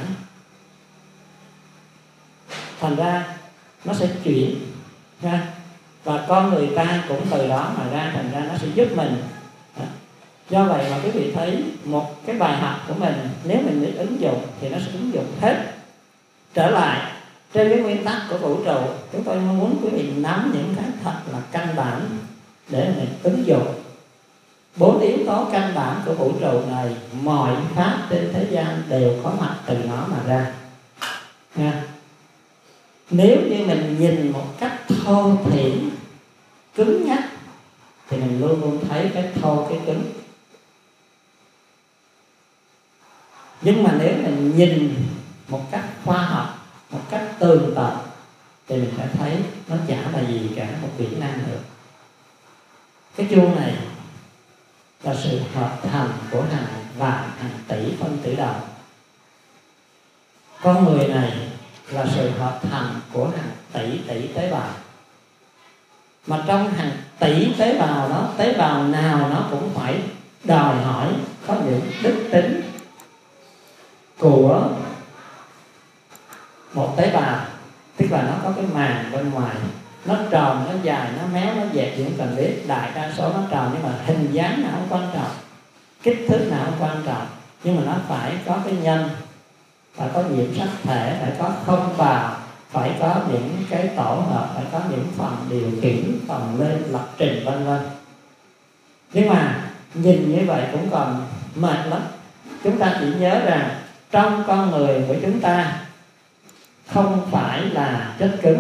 Speaker 2: Thành ra nó sẽ chuyển ra, và con người ta cũng từ đó mà ra, thành ra nó sẽ giúp mình. Do vậy mà quý vị thấy một cái bài học của mình, nếu mình biết ứng dụng thì nó sẽ ứng dụng hết. Trở lại trên cái nguyên tắc của vũ trụ, chúng tôi muốn quý vị nắm những cái thật là căn bản để mình ứng dụng. 4 yếu tố căn bản của vũ trụ này, mọi pháp trên thế gian đều có mặt từ nó mà ra. Nếu như mình nhìn một cách thô thiển, cứng nhắc, thì mình luôn luôn thấy cái thô, cái cứng. Nhưng mà nếu mình nhìn một cách khoa học, một cách tường tận, thì mình sẽ thấy nó chả là gì cả, một biển năng lượng. Cái chuông này là sự hợp thành của hàng vạn hàng tỷ phân tử đồng. Con người này là sự hợp thành của hàng tỷ tỷ tế bào. Mà trong hàng tỷ tế bào đó, tế bào nào nó cũng phải đòi hỏi có những đức tính của một tế bào. Tức là nó có cái màng bên ngoài, nó tròn, nó dài, nó méo, nó dẹt gì không cần biết. Đại đa số nó tròn, nhưng mà hình dáng nào không quan trọng, kích thước nào không quan trọng, nhưng mà nó phải có cái nhân, phải có nhiễm sắc thể, phải có không bào, phải có những cái tổ hợp, phải có những phần điều khiển, phần lên lập trình vân vân. Nhưng mà nhìn như vậy cũng còn mệt lắm. Chúng ta chỉ nhớ rằng trong con người của chúng ta không phải là chất cứng.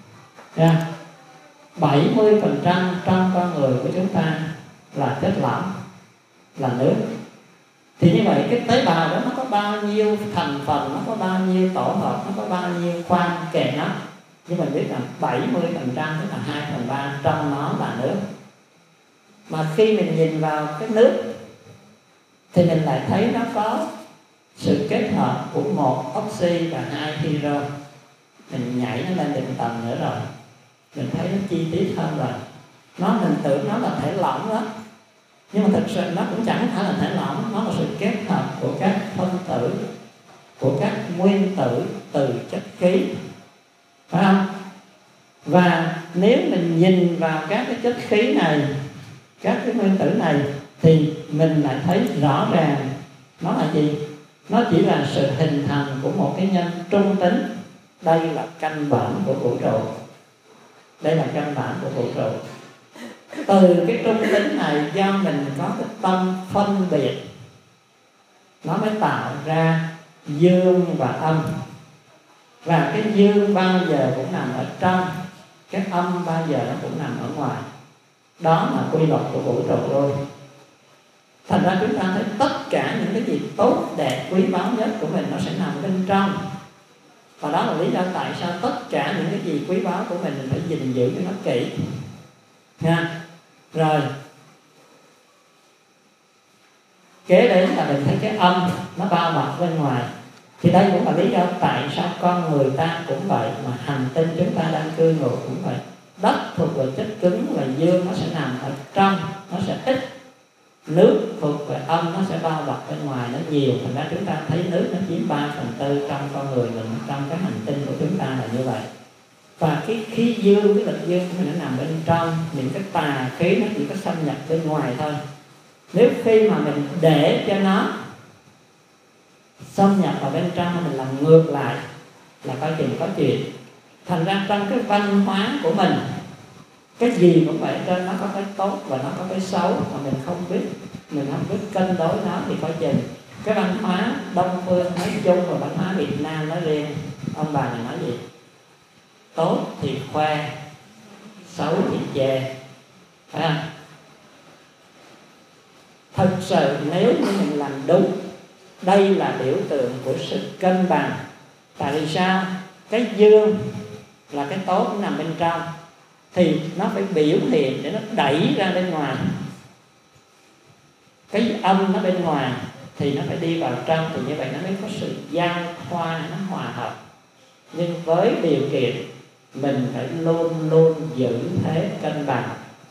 Speaker 2: 70% trong con người của chúng ta là chất lỏng, là nước. Thì như vậy cái tế bào đó nó có bao nhiêu thành phần, nó có bao nhiêu tổ hợp, nó có bao nhiêu khoang kề nó. Nhưng mình biết rằng 70%, tức là 2/3 trong nó là nước. Mà khi mình nhìn vào cái nước thì mình lại thấy nó có sự kết hợp của 1 oxy và 2 hydro. Mình nhảy nó lên từng tầng nữa rồi, mình thấy nó chi tiết hơn rồi. Mình tưởng nó là thể lỏng đó, nhưng mà thực sự nó cũng chẳng phải là thể lỏng. Nó là sự kết hợp của các phân tử, của các nguyên tử từ chất khí, phải không? Và nếu mình nhìn vào các cái chất khí này, các cái nguyên tử này, thì mình lại thấy rõ ràng nó là gì? Nó chỉ là sự hình thành của một cái nhân trung tính. Đây là căn bản của vũ trụ. Đây là căn bản của vũ trụ. Từ cái trung tính này, do mình có cái tâm phân biệt, nó mới tạo ra dương và âm. Và cái dương bao giờ cũng nằm ở trong, cái âm bao giờ nó cũng nằm ở ngoài. Đó là quy luật của vũ trụ rồi. Thành ra chúng ta thấy tất cả những cái gì tốt đẹp quý báu nhất của mình nó sẽ nằm bên trong. Và đó là lý do tại sao tất cả những cái gì quý báu của mình phải gìn giữ cho nó kỹ nha. Rồi kế đến là mình thấy cái âm nó bao bọc bên ngoài. Thì đây cũng là lý do tại sao con người ta cũng vậy, mà hành tinh chúng ta đang cư ngụ cũng vậy. Đất thuộc về chất cứng và dương nó sẽ nằm ở trong, nó sẽ ít. Nước thuộc về âm, nó sẽ bao bọc bên ngoài nó nhiều. Thành ra chúng ta thấy nước nó chiếm 3/4 trong con người mình, trong cái hành tinh của chúng ta là như vậy. Và cái khí dương, cái lực dương của mình nó nằm bên trong. Những cái tà khí nó chỉ có xâm nhập bên ngoài thôi. Nếu khi mà mình để cho nó xâm nhập vào bên trong, mình làm ngược lại là coi chừng có chuyện. Thành ra trong cái văn hóa của mình, cái gì cũng vậy, trên nó có cái tốt và nó có cái xấu, mà mình không biết cân đối nó thì coi chừng. Cái văn hóa Đông phương nói chung và văn hóa Việt Nam nói riêng, ông bà này nói gì? Tốt thì khoe, xấu thì chê, phải không? Thật sự nếu như mình làm đúng, đây là biểu tượng của sự cân bằng. Tại vì sao? Cái dương là cái tốt nằm bên trong, thì nó phải biểu hiện để nó đẩy ra bên ngoài. Cái âm nó bên ngoài thì nó phải đi vào trong, thì như vậy nó mới có sự giao thoa, nó hòa hợp. Nhưng với điều kiện mình phải luôn luôn giữ thế cân bằng.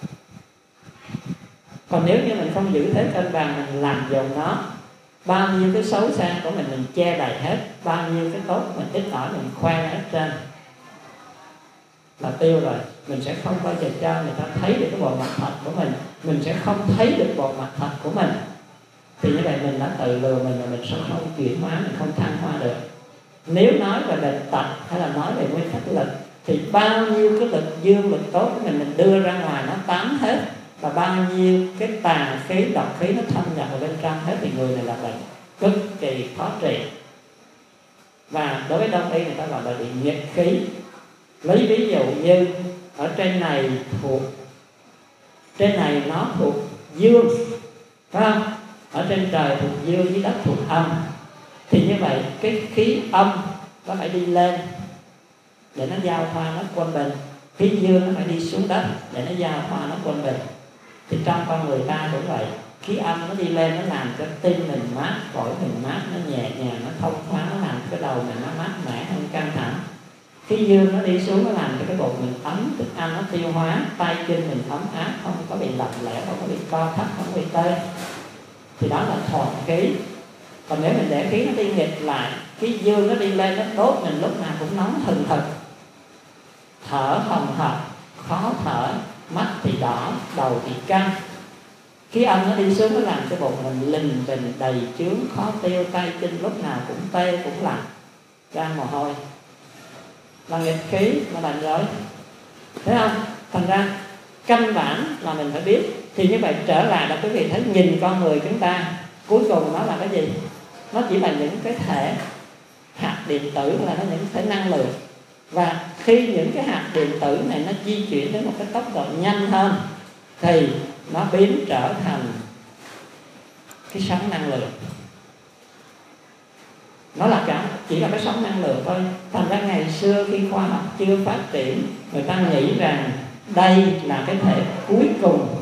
Speaker 2: Còn nếu như mình không giữ thế cân bằng, mình làm dòng nó, bao nhiêu cái xấu xa của mình che đậy hết, bao nhiêu cái tốt mình ít ỏi mình khoe hết trên là tiêu rồi. Mình sẽ không bao giờ cho người ta thấy được cái bộ mặt thật của mình sẽ không thấy được bộ mặt thật của mình. Thì như vậy mình đã tự lừa mình, và mình sẽ không chuyển hóa, mình không thăng hoa được. Nếu nói về bệnh tật hay là nói về nguyên tắc lực, thì bao nhiêu cái lực dương, lực tốt của mình đưa ra ngoài nó tán hết, và bao nhiêu cái tà khí, độc khí nó thâm nhập vào bên trong hết, thì người này là bệnh cực kỳ khó trị. Và đối với Đông y người ta gọi là bị nhiệt khí. Lấy ví dụ như ở trên này nó thuộc dương, phải không? Ở trên trời thuộc dương, dưới đất thuộc âm. Thì như vậy cái khí âm nó phải đi lên để nó giao thoa, nó quân bình. Khí dương nó phải đi xuống đất để nó giao thoa, nó quân bình. Thì trong con người ta cũng vậy. khí âm nó đi lên, nó làm cho tim mình mát, phổi mình mát, nó nhẹ nhàng, nó thông thoáng, nó làm cho cái đầu mình nó mát mẻ, không căng thẳng. Khí dương nó đi xuống, nó làm cho cái bụng mình ấm, thức ăn nó tiêu hóa, tay chân mình ấm áp, không có bị lạnh lẽo, không có bị co thắt, không có bị tê. Thì đó là thuận khí. Còn nếu mình để khí nó đi nghịch lại, khí dương nó đi lên, nó đốt mình lúc nào cũng nóng hừng hực, thở hồng hộc, khó thở, mắt thì đỏ, đầu thì căng. Khí âm nó đi xuống, nó làm cho bụng mình lình bình, đầy chướng, khó tiêu, tay chân lúc nào cũng tê, cũng lạnh, ra mồ hôi. Là nghịch khí mà làm rối, thấy không? Thành ra căn bản là mình phải biết. Thì như vậy trở lại là quý vị thấy nhìn con người chúng ta, cuối cùng nó là cái gì? Nó chỉ là những cái thể hạt điện tử, là nó những thể năng lượng. Và khi những cái hạt điện tử này nó di chuyển đến một cái tốc độ nhanh hơn thì nó biến trở thành cái sóng năng lượng. Nó là chỉ là cái sóng năng lượng thôi. Thành ra ngày xưa khi khoa học chưa phát triển, người ta nghĩ rằng đây là cái thể cuối cùng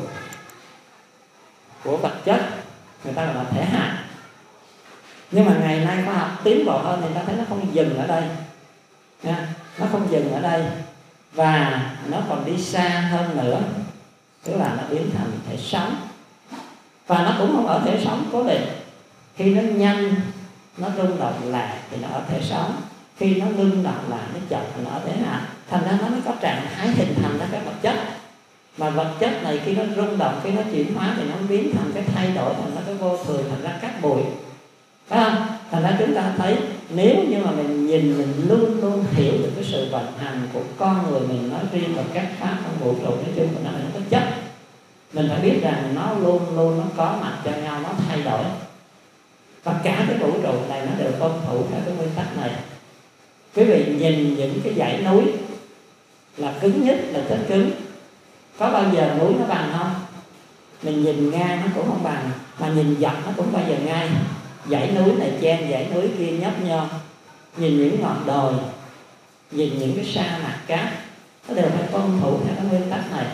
Speaker 2: của vật chất, người ta gọi là thể hạt. Nhưng mà ngày nay khoa học tiến bộ hơn, người ta thấy nó không dừng ở đây nha. Nó không dừng ở đây, và nó còn đi xa hơn nữa, tức là nó biến thành thể sống. Và nó cũng không ở thể sống cố định. Khi nó nhanh, nó rung động lại thì nó ở thể sống. Khi nó ngưng động lại, nó chậm thì nó ở thể hạt. Thành ra nó mới có trạng thái hình thành ra các vật chất. Mà vật chất này khi nó rung động, khi nó chuyển hóa thì nó biến thành cái thay đổi, thành ra cái vô thường, thành ra các bụi. Phải không? Thành ra chúng ta thấy nếu như mà mình nhìn, mình luôn luôn hiểu được cái sự vận hành của con người mình nói riêng và các pháp trong vũ trụ nói chung, của nó là nó có chất. Mình phải biết rằng nó luôn luôn nó có mặt cho nhau, nó thay đổi. Và cả cái vũ trụ này nó đều tuân thủ theo cái nguyên tắc này. Quý vị nhìn những cái dãy núi là cứng nhất là chất cứng, có bao giờ núi nó bằng không? Mình nhìn ngang nó cũng không bằng, mà nhìn dọc nó cũng bao giờ ngang. Dãy núi này chen dãy núi kia nhấp nhô. Nhìn những ngọn đồi, nhìn những cái sa mạc cát, nó đều phải tuân thủ theo cái nguyên tắc này.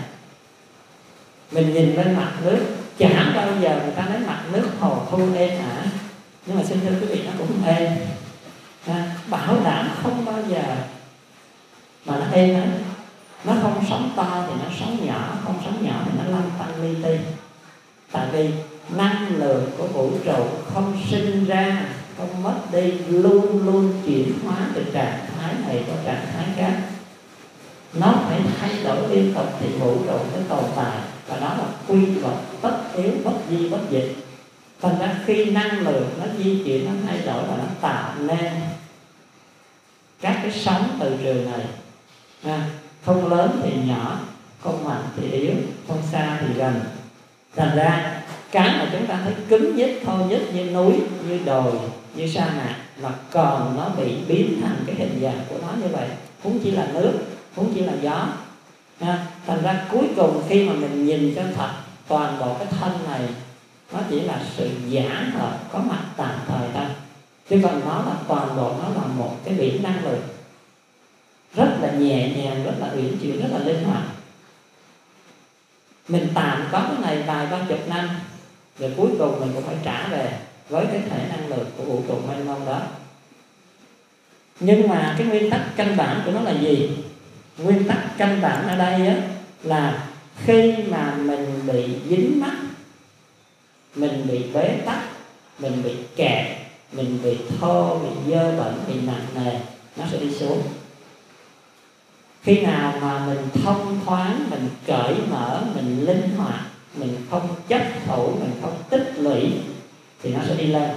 Speaker 2: Mình nhìn lên mặt nước, chẳng bao giờ người ta nói mặt nước hồ thu êm ả, nhưng mà xin thưa quý vị, nó cũng êm. Bảo đảm không bao giờ mà nó êm ấy. Nó không sóng to thì nó sóng nhỏ, không sóng nhỏ thì nó lăn tăn li ti. Tại vì năng lượng của vũ trụ không sinh ra, không mất đi, luôn luôn chuyển hóa từ trạng thái này qua trạng thái khác. Nó phải thay đổi liên tục thì vũ trụ mới tồn tại. Và đó là quy luật tất yếu, bất di bất dịch. Thành ra khi năng lượng nó di chuyển, nó thay đổi và nó tạo nên các cái sóng từ trường này. Không lớn thì nhỏ, không mạnh thì yếu, không xa thì gần. Thành ra cái mà chúng ta thấy cứng nhất, thô nhất như núi, như đồi, như sa mạc, mà còn nó bị biến thành cái hình dạng của nó như vậy, huống chỉ là nước, huống chỉ là gió. Thành ra cuối cùng khi mà mình nhìn cho thật, toàn bộ cái thân này nó chỉ là sự giả hợp có mặt tạm thời thôi, chứ còn nó là toàn bộ, nó là một cái biển năng lượng rất là nhẹ nhàng, rất là uyển chuyển, rất là linh hoạt. Mình tạm có cái này vài ba chục năm, rồi cuối cùng mình cũng phải trả về với cái thể năng lượng của vũ trụ mênh mông đó. Nhưng mà cái nguyên tắc căn bản của nó là gì? Nguyên tắc căn bản ở đây á, là khi mà mình bị dính mắc, mình bị bế tắc, mình bị kẹt, mình bị thô, bị dơ bẩn, bị nặng nề, nó sẽ đi xuống. Khi nào mà mình thông thoáng, mình cởi mở, mình linh hoạt, mình không chấp thủ, mình không tích lũy thì nó sẽ đi lên.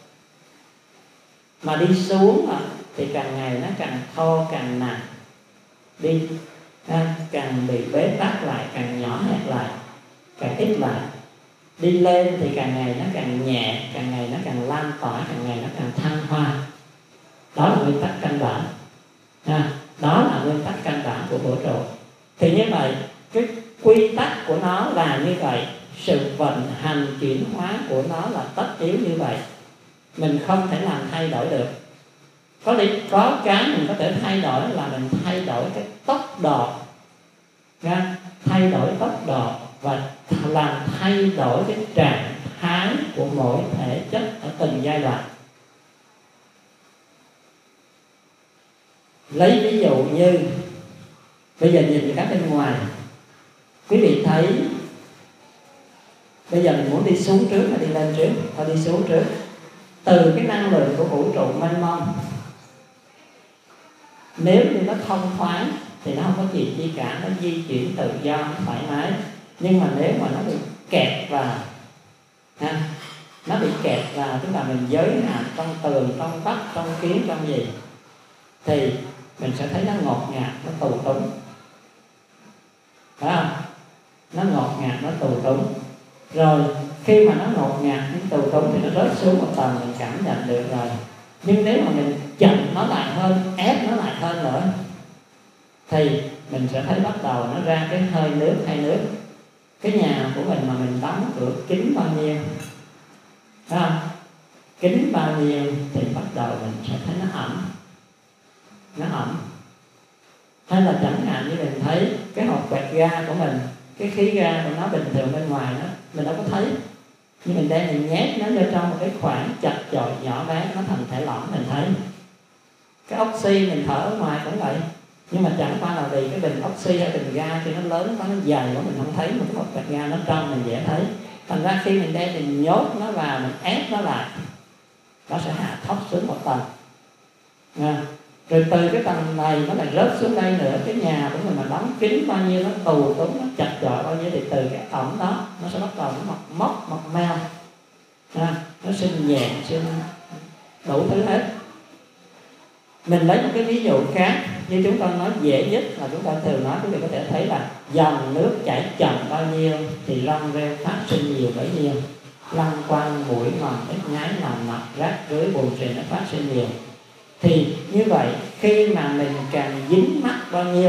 Speaker 2: Mà đi xuống thì càng ngày nó càng thô, càng nặng, đi càng bị bế tắc lại, càng nhỏ hẹp lại, càng ít lại. Đi lên thì càng ngày nó càng nhẹ, càng ngày nó càng lan tỏa, càng ngày nó càng thăng hoa. Đó là nguyên tắc căn bản. Đó là nguyên tắc căn bản của vũ trụ. Thì như vậy, cái quy tắc của nó là như vậy, sự vận hành chuyển hóa của nó là tất yếu như vậy. Mình không thể làm thay đổi được. Có cái mình có thể thay đổi là mình thay đổi cái tốc độ, thay đổi tốc độ và làm thay đổi cái trạng thái của mỗi thể chất ở từng giai đoạn. Lấy ví dụ như bây giờ nhìn các bên ngoài, quý vị thấy bây giờ mình muốn đi xuống trước hay đi lên trước? Thôi đi xuống trước. Từ cái năng lượng của vũ trụ mênh mông, nếu như nó thông thoáng thì nó không có gì chi cả, nó di chuyển tự do, thoải mái. Nhưng mà nếu mà nó bị kẹt vào, nó bị kẹt vào, tức là mình giới hạn trong tường, trong vách, trong kiến, trong gì, thì mình sẽ thấy nó ngột ngạt, nó tù túng, phải không? Nó ngột ngạt, nó tù túng. Rồi khi mà nó ngột ngạt, nó tù túng thì nó rớt xuống một tầng, mình cảm nhận được rồi. Nhưng nếu mà mình chậm nó lại hơn, ép nó lại hơn nữa, thì mình sẽ thấy bắt đầu nó ra cái hơi nước hay nước. Cái nhà của mình mà mình đóng cửa kín bao nhiêu, phải không? Kín bao nhiêu thì bắt đầu mình sẽ thấy nó ẩm. Nó ẩm. Hay là chẳng hạn như mình thấy cái hộp quẹt ga của mình, cái khí ga của nó bình thường bên ngoài đó mình đâu có thấy, nhưng mình đem mình nhét nó vô trong một cái khoảng chặt chội nhỏ bé, nó thành thể lỏng mình thấy. Cái oxy mình thở ở ngoài cũng vậy, nhưng mà chẳng qua là vì cái bình oxy hay bình ga thì nó lớn quá, nó dày quá, mình không thấy. Một cái hộp quẹt ga nó trong mình dễ thấy. Thành ra khi mình đem mình nhốt nó vào, mình ép nó lại, nó sẽ hạ thấp xuống một tầng. Rồi từ cái tầng này nó lại rớt xuống đây nữa. Cái nhà của mình mà đóng kín bao nhiêu, nó tù túng, nó chặt chội bao nhiêu, thì từ cái ẩm đó nó sẽ bắt đầu nó mọc mốc, mọc meo, nó sinh nhẹn, sinh đủ thứ hết. Mình lấy một cái ví dụ khác, như chúng ta nói dễ nhất là chúng ta thường nói, quý vị có thể thấy là dòng nước chảy chậm bao nhiêu thì lông rêu phát sinh nhiều bấy nhiêu. Lăng quăng, mũi mòn, ếch nhái, nồng nọc, rác rưới, bùn xịn nó phát sinh nhiều. Thì như vậy khi mà mình càng dính mắc bao nhiêu,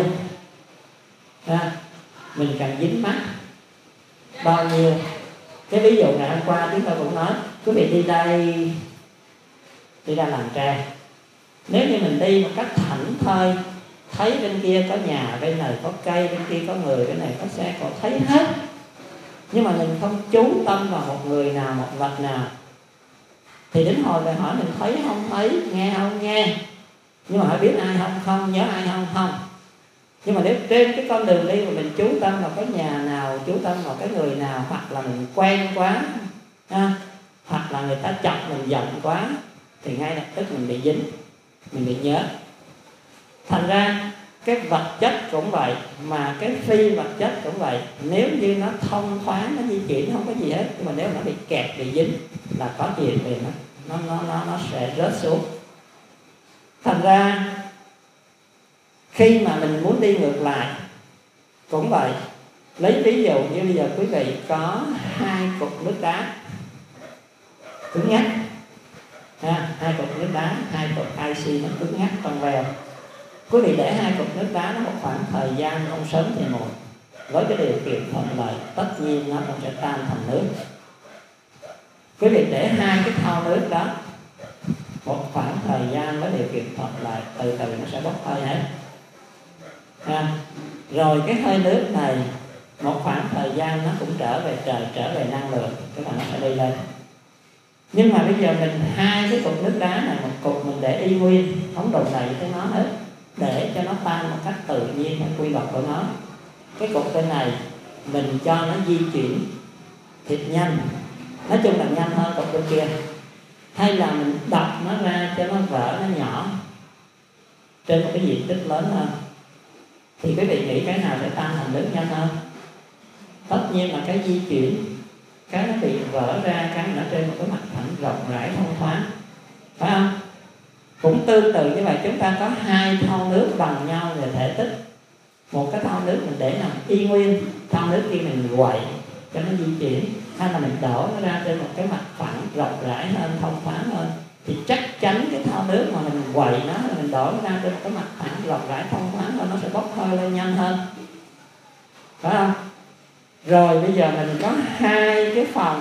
Speaker 2: mình càng dính mắc bao nhiêu. Cái ví dụ ngày hôm qua chúng ta cũng nói, quý vị đi đây, đi ra làng tre, nếu như mình đi một cách thảnh thơi, thấy bên kia có nhà, bên này có cây, bên kia có người, bên này có xe cộ, thấy hết, nhưng mà mình không chú tâm vào một người nào, một vật nào, thì đến hồi về hỏi mình thấy không thấy, nghe không nghe, nhưng mà hỏi biết ai không không, nhớ ai không không. Nhưng mà nếu trên cái con đường đi mà mình chú tâm vào cái nhà nào, chú tâm vào cái người nào, hoặc là mình quen quá, hoặc là người ta chọc mình giận quá, thì ngay lập tức mình bị dính, mình bị nhớ. Thành ra cái vật chất cũng vậy, mà cái phi vật chất cũng vậy. Nếu như nó thông thoáng, nó di chuyển không có gì hết, nhưng mà nếu nó bị kẹt, bị dính là có chuyện thì nó sẽ rớt xuống. Thành ra khi mà mình muốn đi ngược lại cũng vậy. Lấy ví dụ như bây giờ quý vị có 2 cục nước đá cứng ngắc, 2 cục nước đá, 2 cục IC nó cứng ngắc trong veo. Quý vị để 2 cục nước đá nó một khoảng thời gian không sớm thì muộn, với cái điều kiện thuận lợi, tất nhiên nó cũng sẽ tan thành nước. Quý vị để 2 cái thau nước đó một khoảng thời gian với điều kiện thuận lợi, từ từ nó sẽ bốc hơi hết. Rồi cái hơi nước này một khoảng thời gian nó cũng trở về trời, trở về năng lượng, tức là nó sẽ đi lên. Nhưng mà bây giờ mình 2 cái cục nước đá này, một cục mình để y nguyên, không đụng đậy tới nó hết, để cho nó tan một cách tự nhiên theo quy luật của nó. Cái cục bên này mình cho nó di chuyển thiệt nhanh, nói chung là nhanh hơn cục bên kia. Hay là mình đập nó ra cho nó vỡ, nó nhỏ trên một cái diện tích lớn hơn, thì quý vị nghĩ cái nào sẽ tan thành nước nhanh hơn? Tất nhiên là cái di chuyển, cái nó bị vỡ ra, cái nó trên một cái mặt phẳng rộng rãi thông thoáng, phải không? Cũng tương tự như vậy, chúng ta có 2 thau nước bằng nhau về thể tích. Một cái thau nước mình để nằm y nguyên, thau nước kia mình quậy cho nó di chuyển, hay là mình đổ nó ra trên một cái mặt phẳng rộng rãi hơn, thông thoáng hơn, thì chắc chắn cái thau nước mà mình quậy nó, mình đổ nó ra trên một cái mặt phẳng rộng rãi thông thoáng hơn, nó sẽ bốc hơi lên nhanh hơn, phải không? Rồi bây giờ mình có 2 cái phòng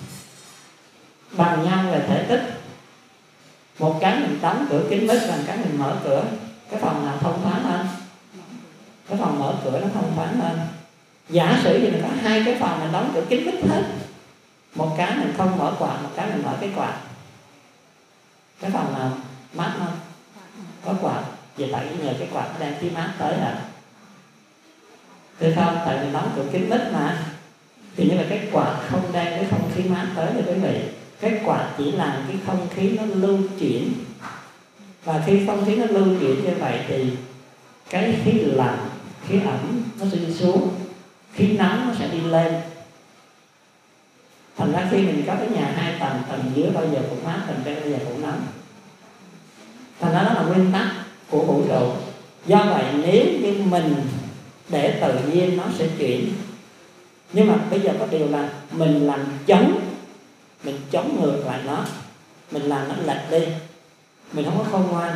Speaker 2: bằng nhau về thể tích. Một cái mình đóng cửa kín mít, và một cái mình mở cửa. Cái phòng nào thông thoáng hơn? Cái phòng mở cửa nó thông thoáng hơn. Giả sử như mình có 2 cái phòng mình đóng cửa kín mít hết, Một cái mình không mở quạt, một cái mình mở cái quạt. Cái phòng nào mát không? Có quạt. Vậy tại nhờ cái quạt nó đang khí mát tới à? Được không? Tại mình đóng cửa kính mít mà. Thì như vậy cái quạt không đem cái không khí mát tới rồi quý vị. Cái quạt chỉ làm cái không khí nó lưu chuyển. Và khi không khí nó lưu chuyển như vậy thì cái khí lạnh, khí ẩm nó sẽ đi xuống, khí nóng nó sẽ đi lên. Thành ra khi mình có cái nhà 2 tầng, tầng dưới bao giờ cũng mát, tầng trên bao giờ cũng nóng. Thành ra đó là nguyên tắc của vũ trụ. Do vậy nếu như mình để tự nhiên nó sẽ chuyển. Nhưng mà bây giờ có điều là mình làm chống, mình chống ngược lại nó, mình làm nó lệch đi, mình không có khôn ngoan.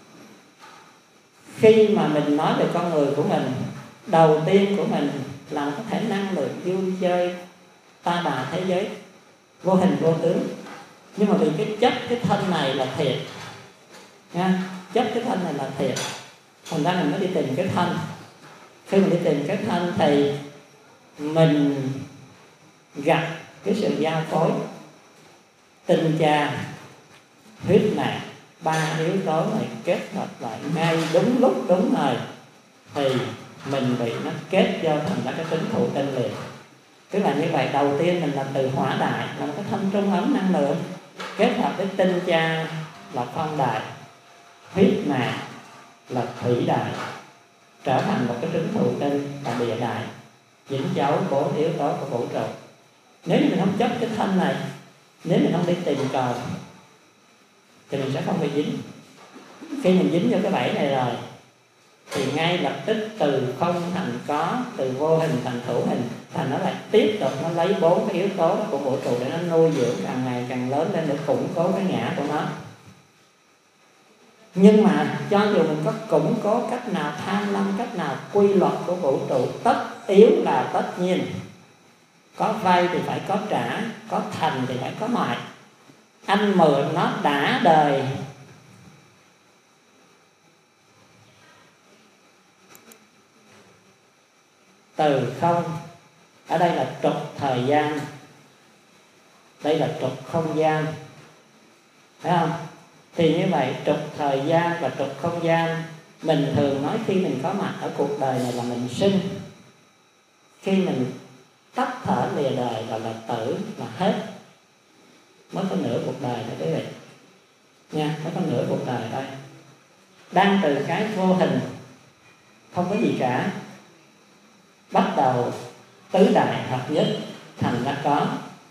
Speaker 2: Khi mà mình nói về con người của mình, đầu tiên của mình là có thể năng lượng vui chơi ta bà thế giới vô hình vô tướng. Nhưng mà vì cái chất cái thân này là thiệt nha, chất cái thân này là thiệt, thành ra mình mới đi tìm cái thân. Khi mình đi tìm cái thân thì mình gặp cái sự giao phối tinh cha huyết mạch, 3 yếu tố này kết hợp lại ngay đúng lúc đúng thời thì mình bị nó kết giao thành ra cái tính thụ tinh liền. Tức là như vậy, đầu tiên mình làm từ hỏa đại là một cái thân trung ấm năng lượng, kết hợp với tinh cha là phong đại, huyết mạch là thủy đại, trở thành một cái trứng thụ tinh là địa đại, dính dấu 4 yếu tố của vũ trụ. Nếu mình không chấp cái thân này, nếu mình không đi tìm cầu thì mình sẽ không bị dính. Khi mình dính vô cái bẫy này rồi thì ngay lập tức từ không thành có, từ vô hình thành hữu hình, thành nó lại tiếp tục nó lấy 4 cái yếu tố của vũ trụ để nó nuôi dưỡng càng ngày càng lớn lên để củng cố cái ngã của nó. Nhưng mà cho dù mình có củng cố cách nào, tham lam cách nào, quy luật của vũ trụ tất yếu là tất nhiên. Có vay thì phải có trả, có thành thì phải có hoại. Anh mượn nó đã đời, từ không, ở đây là trục thời gian, đây là trục không gian, phải không? Thì như vậy trục thời gian và trục không gian, mình thường nói khi mình có mặt ở cuộc đời này là mình sinh. Khi mình tắt thở lìa đời gọi là tử, là hết. Mới có nửa cuộc đời đó quý vị nha, mới có nửa cuộc đời đây. Đang từ cái vô hình, không có gì cả, bắt đầu tứ đại hợp nhất thành ra có.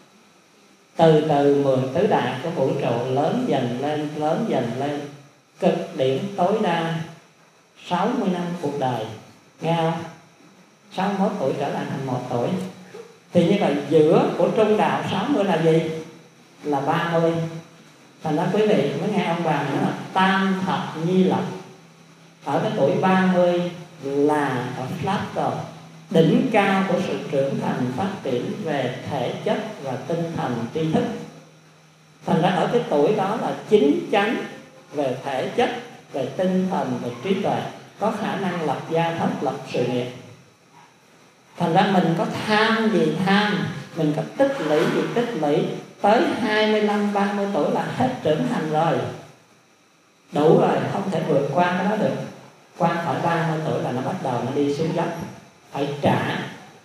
Speaker 2: Từ từ 10 tứ đại của vũ trụ lớn dần lên, lớn dần lên, cực điểm tối đa 60 năm cuộc đời, nghe không? 61 tuổi trở lại thành 1 tuổi. Thì như vậy giữa của trung đạo 60 là gì? Là 30. Thành ra quý vị mới nghe ông bà nói là tam thập nhi lập. Ở cái tuổi 30 là ở Plato, đỉnh cao của sự trưởng thành phát triển về thể chất và tinh thần tri thức. Thành ra ở cái tuổi đó là chín chắn về thể chất, về tinh thần, về trí tuệ, có khả năng lập gia thất, lập sự nghiệp. Thành ra mình có tham gì tham, mình có tích lũy gì tích lũy, tới 25-30 tuổi là hết trưởng thành rồi, đủ rồi, không thể vượt qua cái đó được. Qua khỏi 30 tuổi là nó bắt đầu nó đi xuống dốc, phải trả.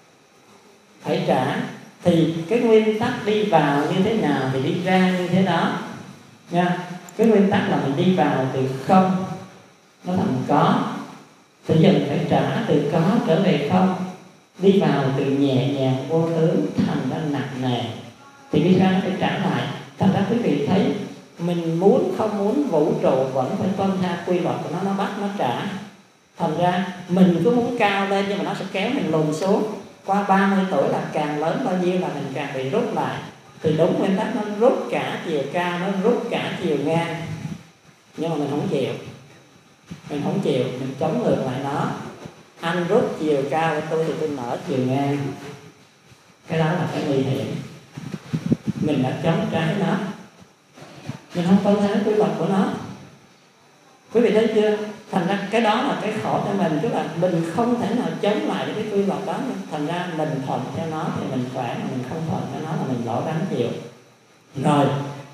Speaker 2: Phải trả. Thì cái nguyên tắc đi vào như thế nào thì đi ra như thế đó nha. Cái nguyên tắc là mình đi vào từ không nó thành có, thì giờ mình phải trả từ có trở về không. Đi vào từ nhẹ nhàng vô tướng thành ra nặng nề, thì đi ra nó phải trả lại. Thành ra quý vị thấy mình muốn không muốn vũ trụ vẫn phải tuân theo quy luật của nó bắt nó trả. Thành ra mình cứ muốn cao lên nhưng mà nó sẽ kéo mình lùn xuống. Qua 30 tuổi là càng lớn bao nhiêu là mình càng bị rút lại. Thì đúng nguyên tắc nó rút cả chiều cao, nó rút cả chiều ngang. Nhưng mà mình không chịu. Mình không chịu, mình chống ngược lại nó. Anh rút chiều cao của tôi thì tôi mở chiều ngang. Cái đó là cái nguy hiểm. Mình đã chống trái nó, mình không tuân theo quy luật của nó. Quý vị thấy chưa? Thành ra cái đó là cái khổ cho mình, tức là mình không thể nào chống lại cái quy luật đó. Thành ra mình thuận theo nó thì mình khỏe, mà mình không thuận theo nó là mình lỗ đáng chịu. Rồi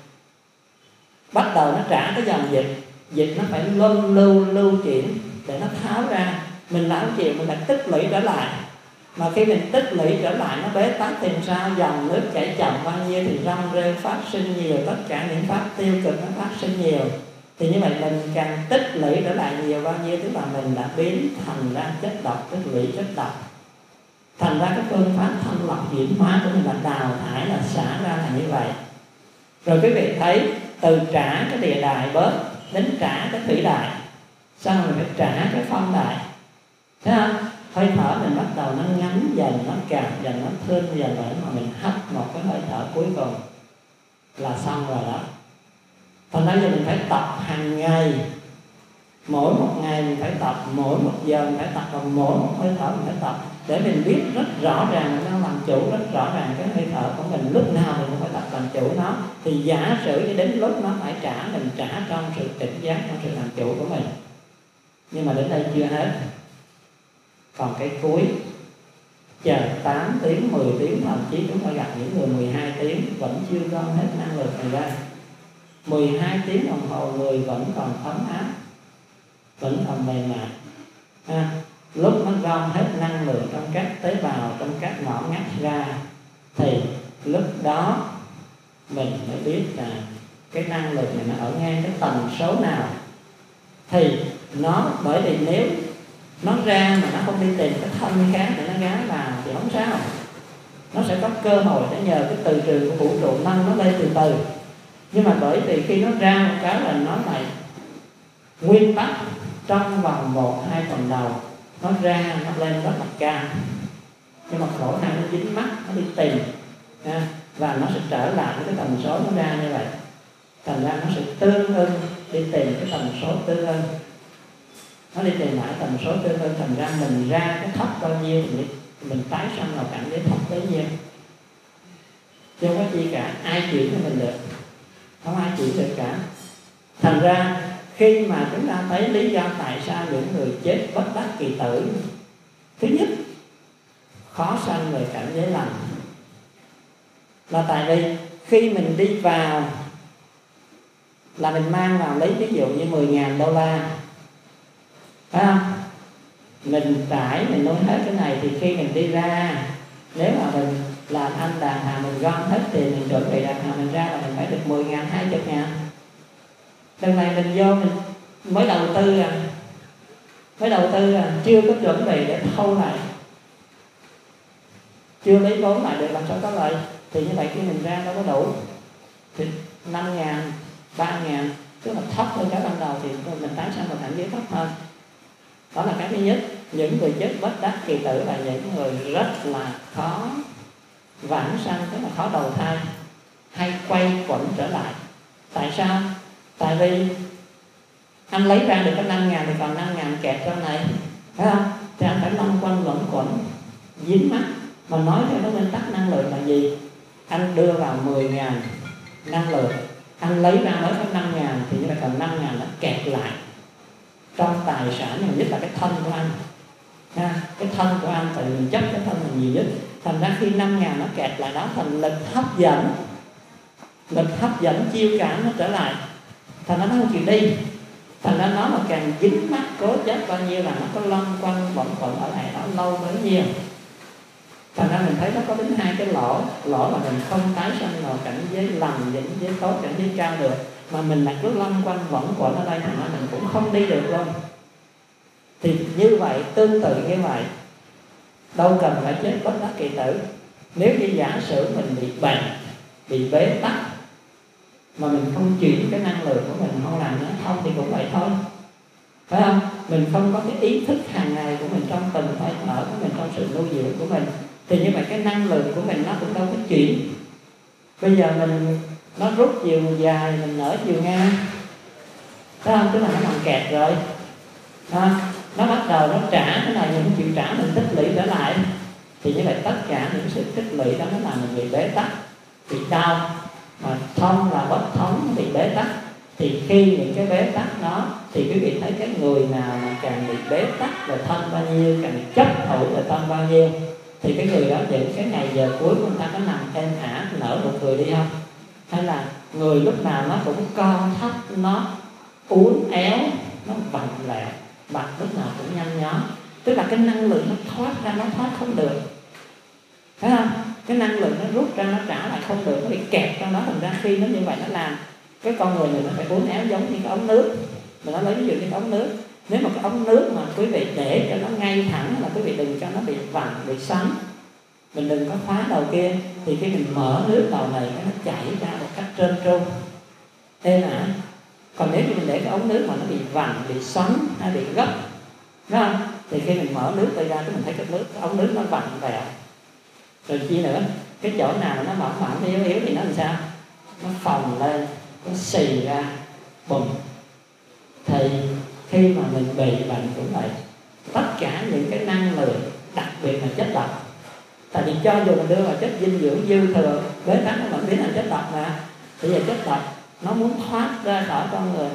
Speaker 2: bắt đầu nó trả cái dòng dịch nó phải lưu chuyển để nó tháo ra. Mình lão chịu mình lại tích lũy trở lại, mà khi mình tích lũy trở lại nó bế tắc thì sao? Dòng nước chảy chậm bao nhiêu thì rong rêu phát sinh nhiều, tất cả những pháp tiêu cực nó phát sinh nhiều. Thì như vậy mình càng tích lũy trở lại nhiều bao nhiêu, tức là mình đã biến thành ra chất độc, tích lũy chất độc. Thành ra cái phương pháp thanh lọc chuyển hóa của mình là đào thải, là xả ra là như vậy. Rồi quý vị thấy từ trả cái địa đại bớt đến trả cái thủy đại, sau rồi phải trả cái phong đại. Thấy không? Hơi thở mình bắt đầu nó ngắn dần, nó càng dần, nó thưa dần, rồi mà mình hấp một cái hơi thở cuối cùng là xong rồi đó. Thành ra giờ mình phải tập hàng ngày, mỗi một ngày mình phải tập, mỗi một giờ mình phải tập, và mỗi một hơi thở mình phải tập, để mình biết rất rõ ràng mình đang làm chủ rất rõ ràng cái hơi thở của mình, lúc nào mình cũng phải tập làm chủ nó. Thì giả sử như đến lúc nó phải trả, mình trả trong sự tỉnh giác, trong sự làm chủ của mình. Nhưng mà đến đây chưa hết, còn cái cuối chờ 8 tiếng, 10 tiếng, thậm chí chúng ta gặp những người 12 tiếng vẫn chưa gom hết năng lượng này ra. 12 tiếng đồng hồ người vẫn còn ấm áp, vẫn còn mềm mại. Lúc nó gom hết năng lượng trong các tế bào, trong các ngõ ngách ra, thì lúc đó mình mới biết là cái năng lượng này nó ở ngang cái tần số nào. Thì nó, bởi vì nếu nó ra mà nó không đi tìm cái thân khác để nó gái vào thì không sao, nó sẽ có cơ hội để nhờ cái từ trường của vũ trụ nâng nó lên từ từ. Nhưng mà bởi vì khi nó ra một cái là nó lại nguyên tắc trong vòng 1-2 tuần đầu nó ra, nó lên rất là cao, nhưng mà khổ năng nó dính mắt, nó đi tìm và nó sẽ trở lại với cái tần số nó ra như vậy. Thành ra nó sẽ tương ưng, đi tìm cái tần số tương ưng, nó đi tìm lại tần số tương ưng. Thành ra mình ra cái thấp bao nhiêu thì mình tái sanh vào cảnh giới thấp bấy nhiêu, chứ không có chi cả ai chịu cho mình được, không ai chịu được cả. Thành ra khi mà chúng ta thấy lý do tại sao những người chết bất đắc kỳ tử, thứ nhất khó sanh về cảnh giới lành, là tại vì khi mình đi vào là mình mang vào, lấy ví dụ như 10.000 đô la, phải không? Mình trải, mình nuôi hết cái này, thì khi mình đi ra, nếu mà mình làm anh đàn hà, mình gom hết tiền, mình chuẩn bị đàn hà, mình ra là mình phải được 10.000, 20.000. Lần này mình vô mình mới đầu tư chưa có chuẩn bị để thâu lại, chưa lấy vốn lại được, làm sao có lợi. Thì như vậy khi mình ra đâu có đủ, thì 5.000, 3.000, tức là thấp hơn cái ban đầu, thì mình tái sanh vào cảnh giới thấp hơn. Đó là cái thứ nhất. Những người chết bất đắc kỳ tử là những người rất là khó vãng sanh, tức là khó đầu thai hay quay quẩn trở lại. Tại sao? Tại vì anh lấy ra được cái 5.000 thì còn 5.000 kẹt trong này, phải không? Thì anh phải lăn quanh luẩn quẩn, dính mắt. Mà nói theo cái nguyên tắc năng lượng là gì? Anh đưa vào 10.000 năng lượng, anh lấy ra mới có 5.000, thì như là còn 5.000 nó kẹt lại trong tài sản, mà nhất là cái thân của anh. Cái thân của anh, tại vì mình chấp cái thân mình nhiều nhất. Thành ra khi 5.000 nó kẹt lại đó, thành lực hấp dẫn chiêu cảm nó trở lại, thành ra nó không chịu đi. Thành ra nó mà càng dính mắt cố chấp bao nhiêu là nó có lăn quanh bẩn quẩn ở lại đó lâu bấy nhiêu. Thành ra mình thấy nó có đến hai cái lỗ là mình không tái sanh vào cảnh giới lành, cảnh giới tốt, cảnh giới cao được, mà mình lại cứ lăn quanh bẩn quẩn ở đây, thành ra mình cũng không đi được luôn. Thì như vậy, tương tự như vậy, đâu cần phải chết bất đắc kỳ tử. Nếu như giả sử mình bị bệnh, bị bế tắc, mà mình không chuyển cái năng lượng của mình, không làm nó thông, thì cũng vậy thôi, phải không? Mình không có cái ý thức hàng ngày của mình trong từng hơi thở của mình, trong sự nuôi dưỡng của mình, thì như vậy cái năng lượng của mình nó cũng đâu có chuyển. Bây giờ nó rút chiều dài, mình nở chiều ngang, phải không? Tức là nó nằm kẹt rồi. Nó bắt đầu nó trả cái này, mình không chịu trả, mình tích lũy trở lại, thì như vậy tất cả những sự tích lũy đó nó làm mình bị bế tắc, bị đau. Mà thông là bất thống, bị bế tắc, Thì khi những cái bế tắc đó, thì quý vị thấy cái người nào mà càng bị bế tắc là thân bao nhiêu, càng chấp thủ là thân bao nhiêu, thì cái người đó những cái ngày giờ cuối của người ta có nằm êm ả nở một cười đi không? Hay là người lúc nào nó cũng co thấp, nó uốn éo, nó vặn lẹo, mặt lúc nào cũng nhăn nhó, tức là cái năng lượng nó thoát ra nó thoát không được, thấy không? Cái năng lượng nó rút ra nó trả lại không được, nó bị kẹt trong đó. Thành ra khi nó như vậy nó làm cái con người mình nó phải uốn éo giống như cái ống nước. Mình nói lấy ví dụ như cái ống nước, nếu mà cái ống nước mà quý vị để cho nó ngay thẳng là quý vị đừng cho nó bị vặn, bị xoắn, mình đừng có khóa đầu kia, thì khi mình mở nước đầu này nó chảy ra một cách trơn tru êm ả. Còn nếu như mình để cái ống nước mà nó bị vặn, bị xoắn hay bị gấp, đúng không? Thì khi mình mở nước đây ra thì mình thấy cái ống nước nó vặn vẹo. Rồi chi nữa, cái chỗ nào mà nó mỏng mỏng yếu yếu thì nó làm sao? Nó phồng lên, nó xì ra, bùng. Thì khi mà mình bị bệnh cũng vậy, tất cả những cái năng lượng, đặc biệt là chất độc. Tại vì cho dù mình đưa vào chất dinh dưỡng dư thừa, bế tắc nó vẫn biến thành chất độc mà. Thì giờ chất độc nó muốn thoát ra khỏi con người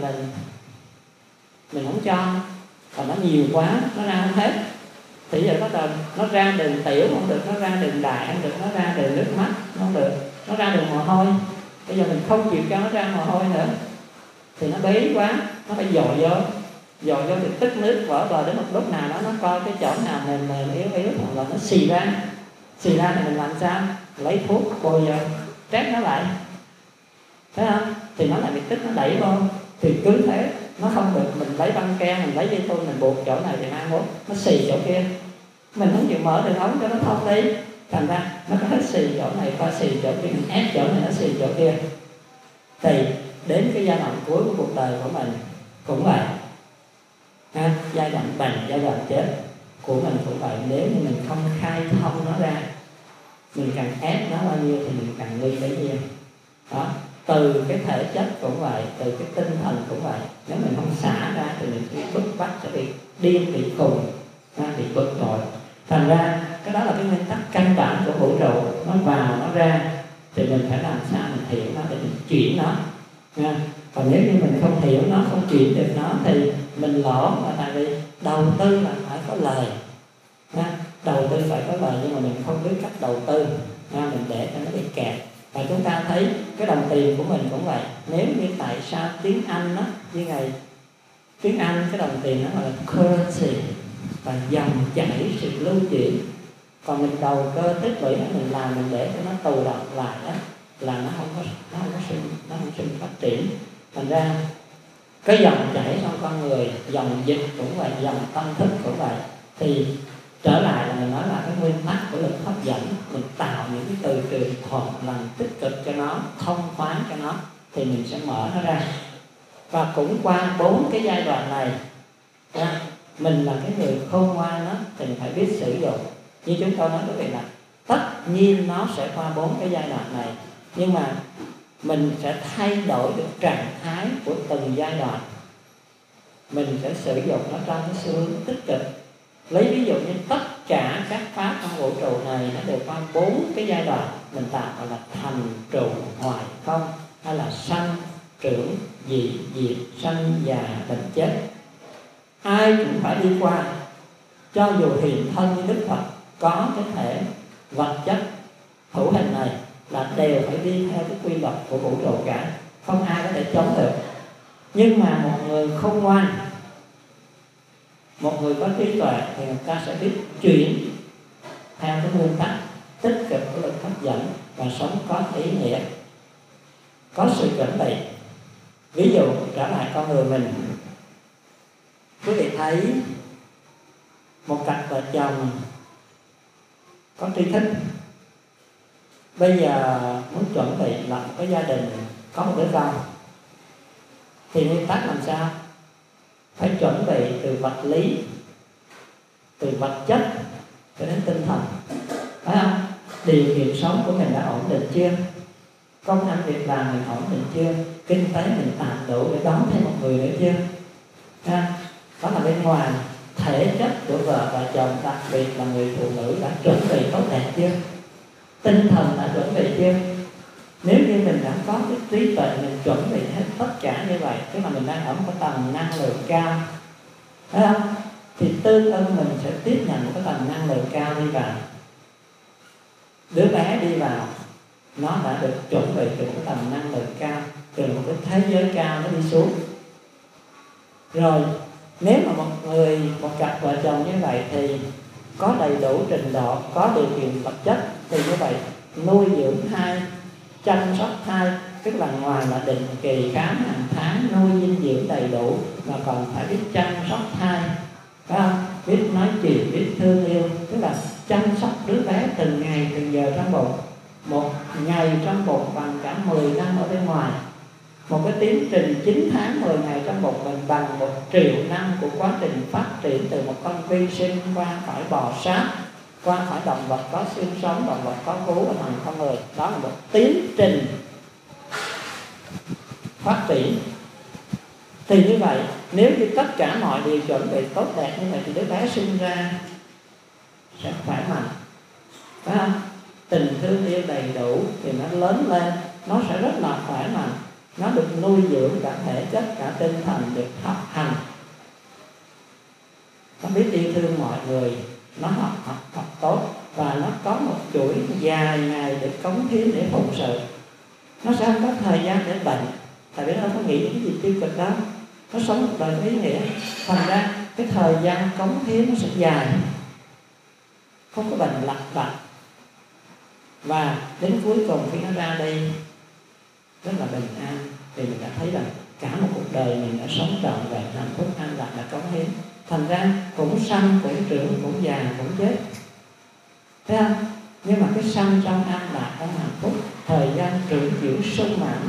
Speaker 2: mình không cho, còn nó nhiều quá nó ra không hết. Thì giờ bắt đầu nó ra đường tiểu không được, nó ra đường đại không được, nó ra đường nước mắt không được, nó ra đường mồ hôi. Bây giờ mình không chịu cho nó ra mồ hôi nữa thì nó bế quá, nó phải dội vô thì tức nước vỡ bờ. Đến một lúc nào đó nó coi cái chỗ nào mềm mềm yếu yếu hoặc là nó xì ra thì mình làm sao? Lấy thuốc bôi vô trét nó lại, thấy không? Thì nó lại bị tức, nó đẩy vô. Thì cứ thế nó không được, mình lấy băng keo, mình lấy dây thun, mình buộc chỗ này thì mai mốt nó xì chỗ kia, mình không chịu mở đường ống cho nó thông đi, thành ra nó có xì chỗ này, có xì chỗ kia, mình ép chỗ này nó xì chỗ kia. Thì đến cái giai đoạn cuối của cuộc đời của mình cũng vậy, giai đoạn bệnh, giai đoạn chết của mình cũng vậy. Nếu như mình không khai thông nó ra, mình càng ép nó bao nhiêu thì mình càng nguy bấy nhiêu đó. Từ cái thể chất cũng vậy, từ cái tinh thần cũng vậy. Nếu mình không xả ra thì mình bị bức bách, sẽ bị điên, bị khùng, bị bực bội. Thành ra cái đó là cái nguyên tắc căn bản của vũ trụ. Nó vào nó ra thì mình phải làm sao mình hiểu nó để mình chuyển nó. Còn nếu như mình không hiểu nó, không chuyển được nó thì mình lỗ. Mà tại vì đầu tư là phải có lời, đầu tư phải có lời, nhưng mà mình không biết cách đầu tư, mình để cho nó bị kẹt. Và chúng ta thấy cái đồng tiền của mình cũng vậy. Nếu như tại sao tiếng Anh đó, như ngày tiếng Anh cái đồng tiền nó là currency, và dòng chảy sự lưu chuyển. Còn mình đầu cơ tích lũy, mình làm mình để cho nó tù đọng lại đó, là nó không sinh phát triển. Thành ra cái dòng chảy trong con người, dòng dịch cũng vậy, dòng tâm thức cũng vậy. Thì trở lại là mình nói là cái nguyên tắc của lực hấp dẫn, mình tạo những cái từ trường thuận lành tích cực cho nó, thông thoáng cho nó, thì mình sẽ mở nó ra. Và cũng qua 4 cái giai đoạn này, mình là cái người khôn ngoan đó, thì mình phải biết sử dụng. Như chúng tôi nói quý vị là tất nhiên nó sẽ qua 4 cái giai đoạn này, nhưng mà mình sẽ thay đổi được trạng thái của từng giai đoạn. Mình sẽ sử dụng nó trong cái xu hướng tích cực. Lấy ví dụ như tất cả các pháp trong vũ trụ này nó đều qua 4 cái giai đoạn. Mình tạm gọi là thành trụ hoại không, hay là sanh trưởng dị diệt, sanh già bệnh chết. Ai cũng phải đi qua, cho dù hiện thân như Đức Phật có cái thể vật chất hữu hình này, là đều phải đi theo cái quy luật của vũ trụ cả, không ai có thể chống được. Nhưng mà một người khôn ngoan, một người có trí tuệ thì người ta sẽ biết chuyển theo cái nguyên tắc tích cực của lực hấp dẫn và sống có ý nghĩa, có sự chuẩn bị. Ví dụ trở lại con người mình, quý vị thấy một cặp vợ chồng có tri thức, bây giờ muốn chuẩn bị lập một cái gia đình, có một đứa con, thì nguyên tắc làm sao? Phải chuẩn bị từ vật lý, từ vật chất cho đến tinh thần, phải không? Điều kiện sống của mình đã ổn định chưa? Công ăn việc làm mình ổn định chưa? Kinh tế mình tạm đủ để đón thêm một người nữa chưa? Đó là bên ngoài. Thể chất của vợ và chồng, đặc biệt là người phụ nữ, đã chuẩn bị tốt đẹp chưa? Tinh thần đã chuẩn bị chưa? Nếu như mình đã có cái trí tuệ, mình chuẩn bị hết tất cả như vậy, tức là mình đang ở một cái tầng năng lượng cao, thấy không? Thì tương ưng mình sẽ tiếp nhận một cái tầng năng lượng cao đi vào. Đứa bé đi vào, nó đã được chuẩn bị từ một tầng năng lượng cao, từ một cái thế giới cao nó đi xuống. Rồi nếu mà một cặp vợ chồng như vậy thì có đầy đủ trình độ, có điều kiện vật chất, thì như vậy nuôi dưỡng thai, chăm sóc thai, tức là ngoài là định kỳ khám hàng tháng, nuôi dinh dưỡng đầy đủ, mà còn phải biết chăm sóc thai, phải không? Biết nói chuyện, biết thương yêu, tức là chăm sóc đứa bé từng ngày từng giờ trong bụng. Một ngày trong bụng bằng cả 10 năm ở bên ngoài. Một cái tiến trình 9 tháng 10 ngày trong bụng mình bằng 1 triệu năm của quá trình phát triển từ một con vi sinh qua khỏi bò sát, qua khỏi động vật có xương sống, động vật có vú và thành con người. Đó là một tiến trình phát triển. Thì như vậy, nếu như tất cả mọi điều chuẩn bị tốt đẹp như vậy thì đứa bé sinh ra sẽ khỏe mạnh, phải không? Tình thương yêu đầy đủ thì nó lớn lên, nó sẽ rất là khỏe mạnh. Nó được nuôi dưỡng cả thể chất, cả tinh thần, được học hành, nó biết yêu thương mọi người, nó học tốt, và nó có một chuỗi dài ngày để cống hiến, để phụng sự. Nó sẽ không có thời gian để bệnh, tại vì nó không có nghĩ cái gì tiêu cực đó. Nó sống một đời có ý nghĩa, thành ra cái thời gian cống hiến nó sẽ dài, không có bệnh lặt vặt. Và đến cuối cùng khi nó ra đây rất là bình an, thì mình đã thấy rằng cả một cuộc đời mình đã sống trọn vẹn, hạnh phúc, an lạc, đã cống hiến. Thành ra cũng sanh, cũng trưởng, cũng già, cũng chết, thấy không? Nhưng mà cái sanh trong an lạc, trong hạnh phúc, thời gian trưởng chịu sung mãn,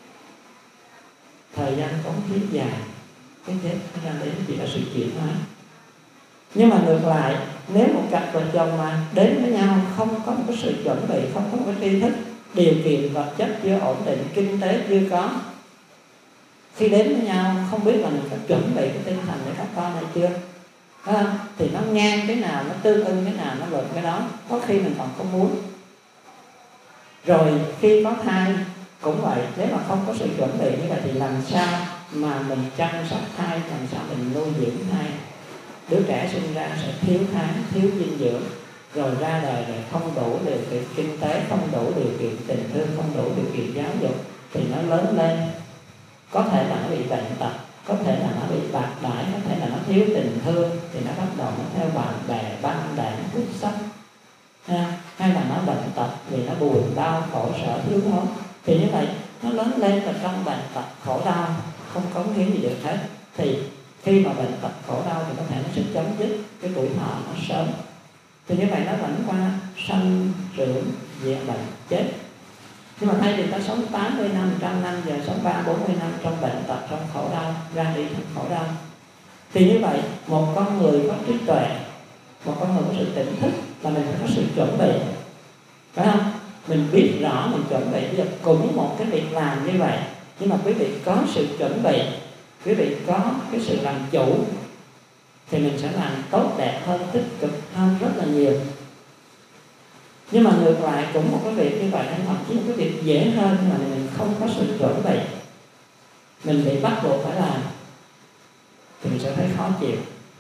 Speaker 2: thời gian cống hiến dài, cái chết nó ra đến chỉ là sự chuyển hóa. Nhưng mà ngược lại, nếu một cặp vợ chồng mà đến với nhau không có một cái sự chuẩn bị, không có một cái tri thức, điều kiện vật chất chưa ổn định, kinh tế chưa có, khi đến với nhau không biết là mình có chuẩn bị cái tinh thần để các con hay chưa, thì nó ngang cái nào, nó tương ưng cái nào, nó vượt cái đó, có khi mình còn không muốn. Rồi khi có thai cũng vậy, nếu mà không có sự chuẩn bị như vậy thì làm sao mà mình chăm sóc thai, làm sao mình nuôi dưỡng thai. Đứa trẻ sinh ra sẽ thiếu tháng, thiếu dinh dưỡng, rồi ra đời rồi không đủ điều kiện kinh tế, không đủ điều kiện tình thương, không đủ điều kiện giáo dục, thì nó lớn lên có thể là nó bị bệnh tật, có thể là nó bị bạc đãi, có thể là nó thiếu tình thương, thì nó bắt đầu nó theo bạn bè, băng đảng, hút sách, hay là nó bệnh tật vì nó buồn đau, khổ sở, thiếu thốn. Thì như vậy nó lớn lên là trong bệnh tật, khổ đau, không cống hiến gì được hết. Thì khi mà bệnh tật, khổ đau thì có thể nó sẽ chấm dứt cái tuổi thọ nó sớm. Thì như vậy nó vẫn qua sanh, trưởng, diệt, bệnh, chết. Nhưng mà thay vì ta sống 80 năm, 100 năm, giờ sống 30-40 năm trong bệnh tật, trong khổ đau, ra đi trong khổ đau. Thì như vậy, một con người có trí tuệ, một con người có sự tỉnh thức là mình phải có sự chuẩn bị, phải không? Mình biết rõ mình chuẩn bị. Bây giờ cũng một cái việc làm như vậy, nhưng mà quý vị có sự chuẩn bị, quý vị có cái sự làm chủ, thì mình sẽ làm tốt đẹp hơn, tích cực hơn rất là nhiều. Nhưng mà ngược lại cũng một cái việc như vậy, thậm chí một cái việc dễ hơn mà mình không có sự chuẩn bị, mình bị bắt buộc phải làm, thì mình sẽ thấy khó chịu.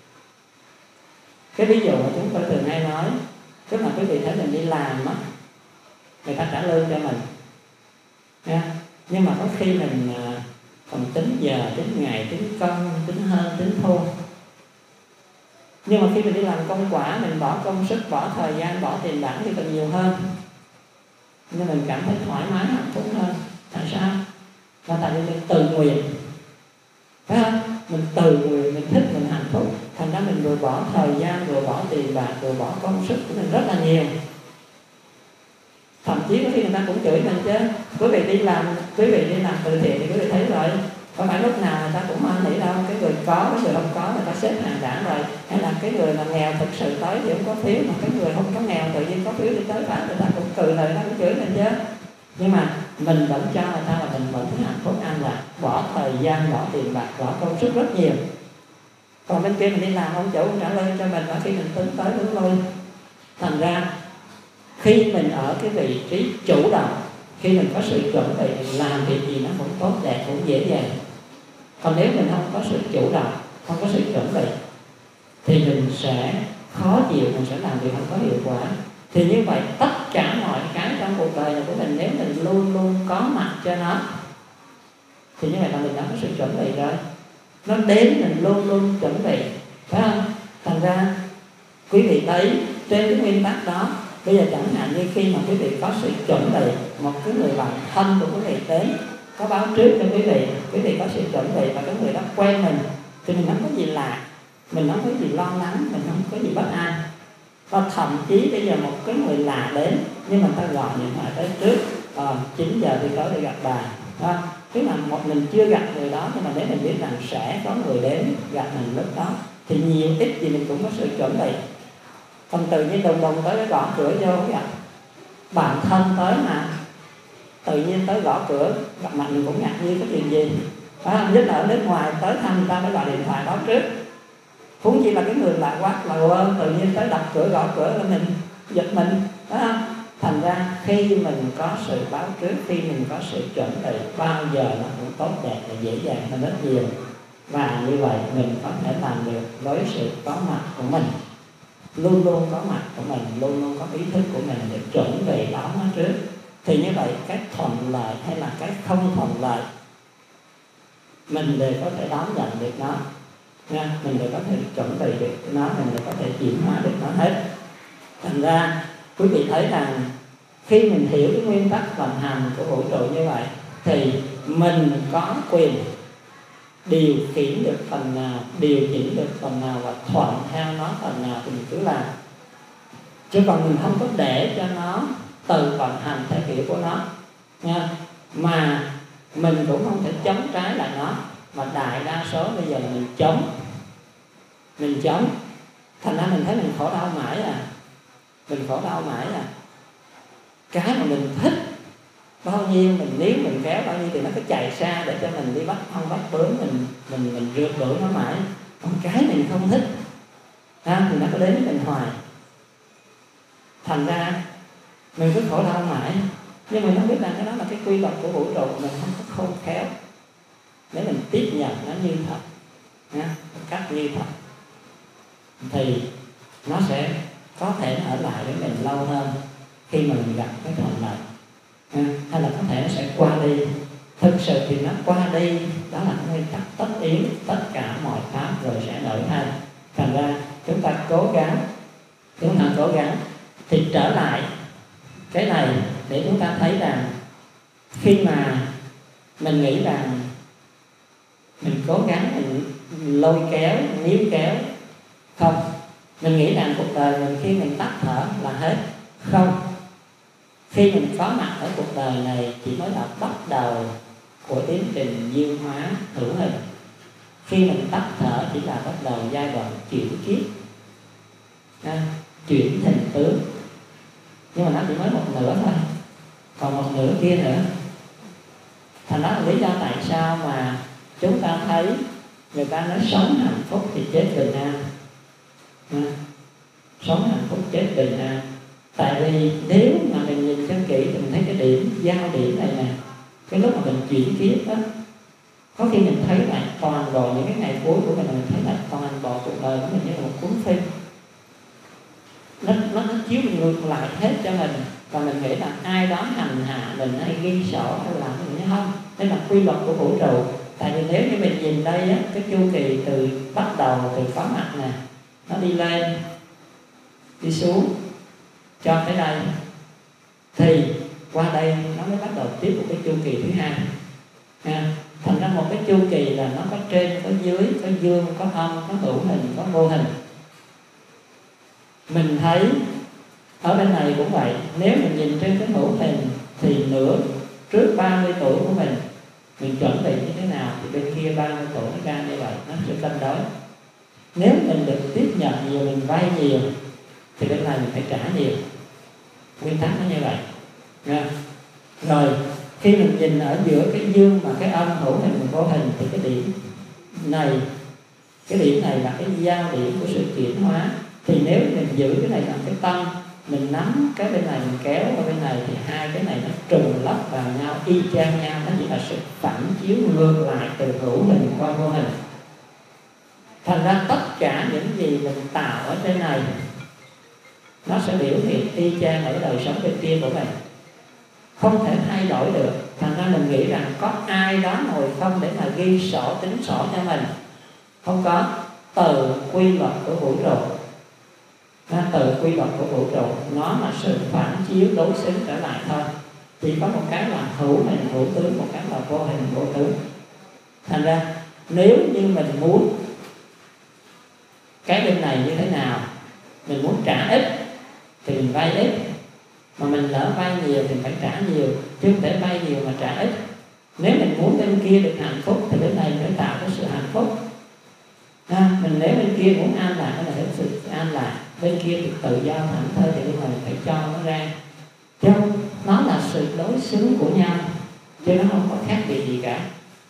Speaker 2: Cái ví dụ mà chúng tôi thường hay nói, tức là quý vị thấy mình đi làm á, người ta trả lương cho mình, nhưng mà có khi mình còn tính giờ, tính ngày, tính công, tính hơn, tính thua. Nhưng mà khi mình đi làm công quả, mình bỏ công sức, bỏ thời gian, bỏ tiền bạc thì còn nhiều hơn, nên mình cảm thấy thoải mái, hạnh phúc hơn. Tại sao? Là tại vì mình tự nguyện, phải không? Mình tự nguyện, mình thích, mình hạnh phúc, thành ra mình vừa bỏ thời gian, vừa bỏ tiền bạc, vừa bỏ công sức của mình rất là nhiều. Thậm chí có khi người ta cũng chửi mình chứ. Quý vị đi làm từ thiện thì quý vị thấy rồi, có phải lúc nào người ta cũng hoan hỉ đâu. Cái người có, cái người không có, người ta xếp hàng đảng rồi. Hay là cái người mà nghèo thực sự tới thì không có phiếu, mà cái người không có nghèo tự nhiên có phiếu đi tới phá, người ta cũng cười lời, người ta cũng chửi mình chứ. Nhưng mà mình vẫn cho người ta là mình vẫn thấy hạnh phúc, an lạc, bỏ thời gian, bỏ tiền bạc, bỏ công sức rất nhiều. Còn bên kia mình đi làm, ông chủ trả lương cho mình, và khi mình tính tới đứng lui. Thành ra khi mình ở cái vị trí chủ động, khi mình có sự chuẩn bị, mình làm việc gì nó cũng tốt đẹp, cũng dễ dàng. Còn nếu mình không có sự chủ động, không có sự chuẩn bị, thì mình sẽ khó chịu, mình sẽ làm việc không có hiệu quả. Thì như vậy tất cả mọi cái trong cuộc đời này của mình, nếu mình luôn luôn có mặt cho nó, thì như vậy là mình đã có sự chuẩn bị rồi. Nó đến mình luôn luôn chuẩn bị, phải không? Thành ra quý vị thấy trên cái nguyên tắc đó, bây giờ chẳng hạn như khi mà quý vị có sự chuẩn bị, một cái người bạn thân của quý vị đến có báo trước cho quý vị có sự chuẩn bị và cái người đó quen mình, thì mình không có gì lạ, mình không có gì lo lắng, mình không có gì bất an. Và thậm chí bây giờ một cái người lạ đến nhưng mà ta gọi điện thoại tới trước, 9 giờ thì tới để gặp bà, tức là mình chưa gặp người đó, nhưng mà nếu mình biết rằng sẽ có người đến gặp mình lúc đó, thì nhiều ít gì mình cũng có sự chuẩn bị. Còn tự nhiên đùng đùng tới gõ cửa vô gặp bạn thân tới mà tự nhiên tới gõ cửa gặp mặt mình cũng ngạc nhiên, có chuyện gì, phải không? Nhất là ở nước ngoài tới thăm người ta mới gọi điện thoại báo trước, huống chi là cái người lạ quát là quên tự nhiên tới đập cửa gõ cửa là mình giật mình, phải không? Thành ra khi mình có sự báo trước, khi mình có sự chuẩn bị, bao giờ nó cũng tốt đẹp và dễ dàng hơn rất nhiều. Và như vậy mình có thể làm được với sự có mặt của mình, luôn luôn có mặt của mình, luôn luôn có ý thức của mình để chuẩn bị đón nó trước. Thì như vậy cái thuận lợi hay là cái không thuận lợi mình đều có thể đón nhận được nó nha, mình đều có thể chuẩn bị được nó, mình đều có thể chuyển hóa được nó hết. Thành ra quý vị thấy rằng khi mình hiểu cái nguyên tắc vận hành của vũ trụ như vậy, thì mình có quyền điều khiển được phần nào, điều chỉnh được phần nào và thuận theo nó phần nào thì mình cứ làm. Chứ còn mình không có để cho nó tự vận hành theo kiểu của nó nha. Mà mình cũng không thể chống trái lại nó, mà đại đa số bây giờ là mình chống. Thành ra mình thấy mình khổ đau mãi à. Cái mà mình thích bao nhiêu, mình níu mình kéo bao nhiêu thì nó cứ chạy xa để cho mình đi bắt ong bắt bướm, mình rượt đuổi nó mãi. Còn cái mình không thích thì nó có đến với mình hoài. Thành ra mình cứ khổ đau mãi, nhưng mình không biết rằng cái đó là cái quy luật của vũ trụ, mình không có khôn khéo để mình tiếp nhận nó như thật, cách như thật, thì nó sẽ có thể ở lại với mình lâu hơn khi mà mình gặp cái thuận lợi, hay là có thể nó sẽ qua đi. Thực sự thì nó qua đi, đó là nguyên tắc tất yếu, tất cả mọi pháp rồi sẽ đổi thay. Thành ra chúng ta cố gắng thì trở lại cái này để chúng ta thấy rằng khi mà mình nghĩ rằng mình cố gắng, mình lôi kéo, níu kéo, không. Mình nghĩ rằng cuộc đời mình khi mình tắt thở là hết, không. Khi mình có mặt ở cuộc đời này chỉ mới là bắt đầu của tiến trình dương hóa hữu hình. Khi mình tắt thở chỉ là bắt đầu giai đoạn chuyển kiếp, chuyển hình tướng. Nhưng mà nó chỉ mới một nửa thôi, còn một nửa kia nữa. Thành đó là lý do tại sao mà chúng ta thấy người ta nói sống hạnh phúc thì chết bình an. Sống hạnh phúc chết bình an. Tại vì nếu mà mình nhìn cho kỹ thì mình thấy cái điểm giao điểm này nè, cái lúc mà mình chuyển kiếp đó, có khi mình thấy lại toàn bộ những cái ngày cuối của mình thấy lại toàn bộ cuộc đời của mình như là một cuốn phim. Nó chiếu ngược lại hết cho mình, và mình nghĩ là ai đó hành hạ mình hay ghi sổ hay làm gì không. Đây là quy luật của vũ trụ. Tại vì nếu như mình nhìn đây á, cái chu kỳ từ bắt đầu từ có mặt nè, nó đi lên đi xuống cho tới đây, thì qua đây nó mới bắt đầu tiếp một cái chu kỳ thứ hai. Thành ra một cái chu kỳ là nó có trên, có dưới, có dương, có âm, có hữu hình, có vô hình. Mình thấy ở bên này cũng vậy. Nếu mình nhìn trên cái hữu hình thì nửa trước 30 tuổi của mình chuẩn bị như thế nào thì bên kia 30 tuổi nó ra như vậy, nó sẽ cân đối. Nếu mình được tiếp nhận nhiều, mình vay nhiều thì bên này mình phải trả nhiều. Nguyên tắc nó như vậy. Rồi khi mình nhìn ở giữa cái dương mà cái âm hữu hình và vô hình thì cái điểm này là cái giao điểm của sự chuyển hóa. Thì nếu mình giữ cái này làm cái tâm mình nắm cái bên này mình kéo qua bên này thì hai cái này nó trùng lắp vào nhau y chang nhau, nó chỉ là sự phản chiếu ngược lại từ hữu hình qua vô hình. Thành ra tất cả những gì mình tạo ở trên này nó sẽ biểu hiện y chang ở đời sống bên kia của mình, không thể thay đổi được. Thành ra mình nghĩ rằng có ai đó ngồi không để mà ghi sổ tính sổ cho mình, không có. Từ quy luật của vũ trụ, từ quy luật của vũ trụ nó là sự phản chiếu đối xứng trở lại thôi. Chỉ có một cái là hữu hình hữu tướng, một cái là vô hình vô tướng. Thành ra nếu như mình muốn cái bên này như thế nào, mình muốn trả ít thì mình vay ít, mà mình lỡ vay nhiều thì phải trả nhiều, chứ không thể vay nhiều mà trả ít. Nếu mình muốn bên kia được hạnh phúc thì bên này phải tạo cái sự hạnh phúc. Mình nếu bên kia muốn an lạc là phải sự an lạc, bên kia thì tự do thảnh thơi thì bên này phải cho nó ra, chứ nó là sự đối xứng của nhau, chứ nó không có khác biệt gì cả.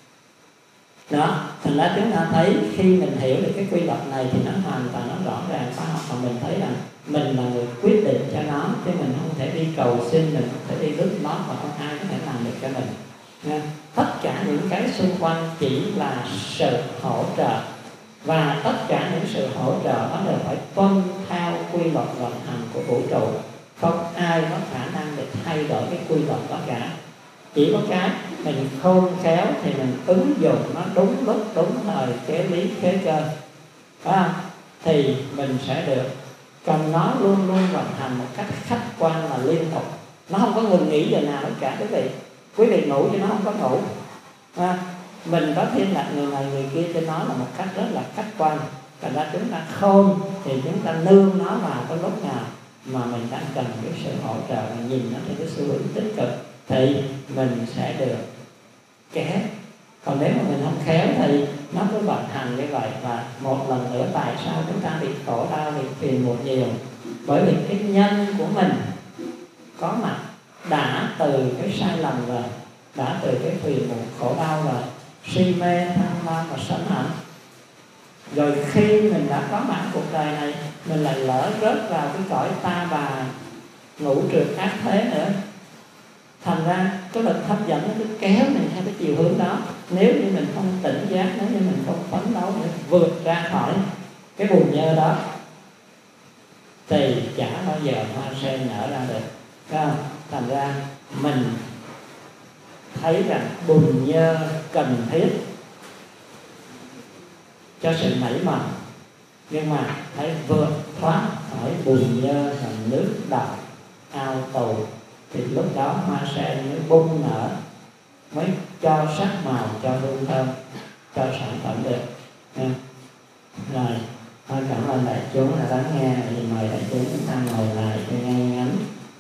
Speaker 2: Đó, thành ra chúng ta thấy khi mình hiểu được cái quy luật này thì nó hoàn toàn nó rõ ràng khoa học, và mình thấy rằng mình là người quyết định cho nó, chứ mình không thể đi cầu xin, mình không thể đi lướt lót và không ai có thể làm được cho mình. Tất cả những cái xung quanh chỉ là sự hỗ trợ, và tất cả những sự hỗ trợ đó đều phải tuân theo quy luật vận hành của vũ trụ. Không ai có khả năng để thay đổi cái quy luật đó cả. Chỉ có cái mình khôn khéo thì mình ứng dụng nó đúng lúc, đúng thời, kế lý, kế cơ, phải không? Thì mình sẽ được. Còn nó luôn luôn vận hành một cách khách quan là liên tục, nó không có ngừng nghỉ giờ nào hết cả quý vị ngủ chứ nó không có ngủ. Mình có thiên lạc người này người kia cho nó là một cách rất là khách quan. Thành ra chúng ta khôn thì chúng ta nương nó vào cái lúc nào mà mình đang cần cái sự hỗ trợ, và nhìn nó theo cái xu hướng tích cực thì mình sẽ được kéo. Còn nếu mà mình không khéo thì nó cứ vận hành như vậy. Và một lần nữa, tại sao chúng ta bị khổ đau, bị phiền muộn nhiều? Bởi vì cái nhân của mình có mặt đã từ cái sai lầm rồi, đã từ cái phiền muộn khổ đau rồi, si mê tham lam và sân hận. Rồi khi mình đã có mặt cuộc đời này, mình lại lỡ rớt vào cái cõi ta bà ngũ trượt ác thế nữa. Thành ra cái lực hấp dẫn nó cứ kéo mình theo cái chiều hướng đó. Nếu như mình không tỉnh giác, nếu như mình không phấn đấu để vượt ra khỏi cái bùn nhơ đó thì chả bao giờ hoa sen nở ra được, phải không? Thành ra mình thấy rằng bùn nhơ cần thiết cho sự nảy mầm, nhưng mà phải vượt thoát khỏi bùn nhơ và nước độc ao tù thì lúc đó hoa sen mới bung nở, mới cho sắc màu, cho hương thơm, cho sản phẩm được. Rồi, thôi cảm ơn đại chúng đã lắng nghe. Thì mời đại chúng chúng ta ngồi lại cho ngay ngắn,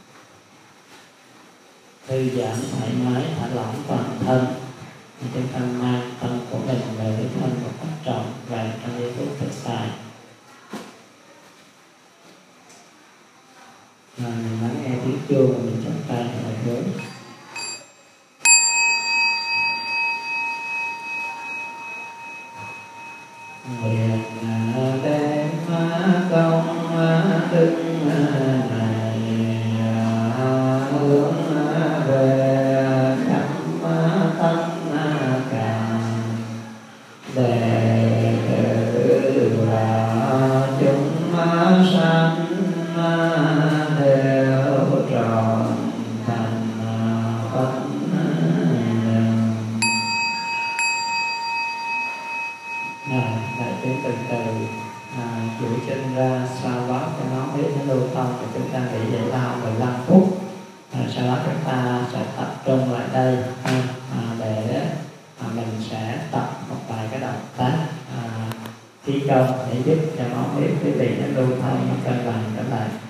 Speaker 2: thư giãn thoải mái, thả lỏng toàn thân. Chúng ta mang tâm của mình về với thân một cách trọn vẹn trong giây phút thực tại. Rồi mình lắng nghe tiếng chuông và mình chắp tay hồi hướng. Nguyện đem công đức này hướng về khắp tất cả đệ tử và chúng sanh đều trọn thành Phật. Đại chúng từ từ duỗi chân ra, sau đó cho nó biết nó lưu thông, thì chúng ta nghỉ giải lao 15 phút. Sau đó chúng ta sẽ tập trung lại đây để mình sẽ tập một vài cái động tác khí công để giúp cho nó biết cái gì nó lưu thông, nó cân bằng trở lại.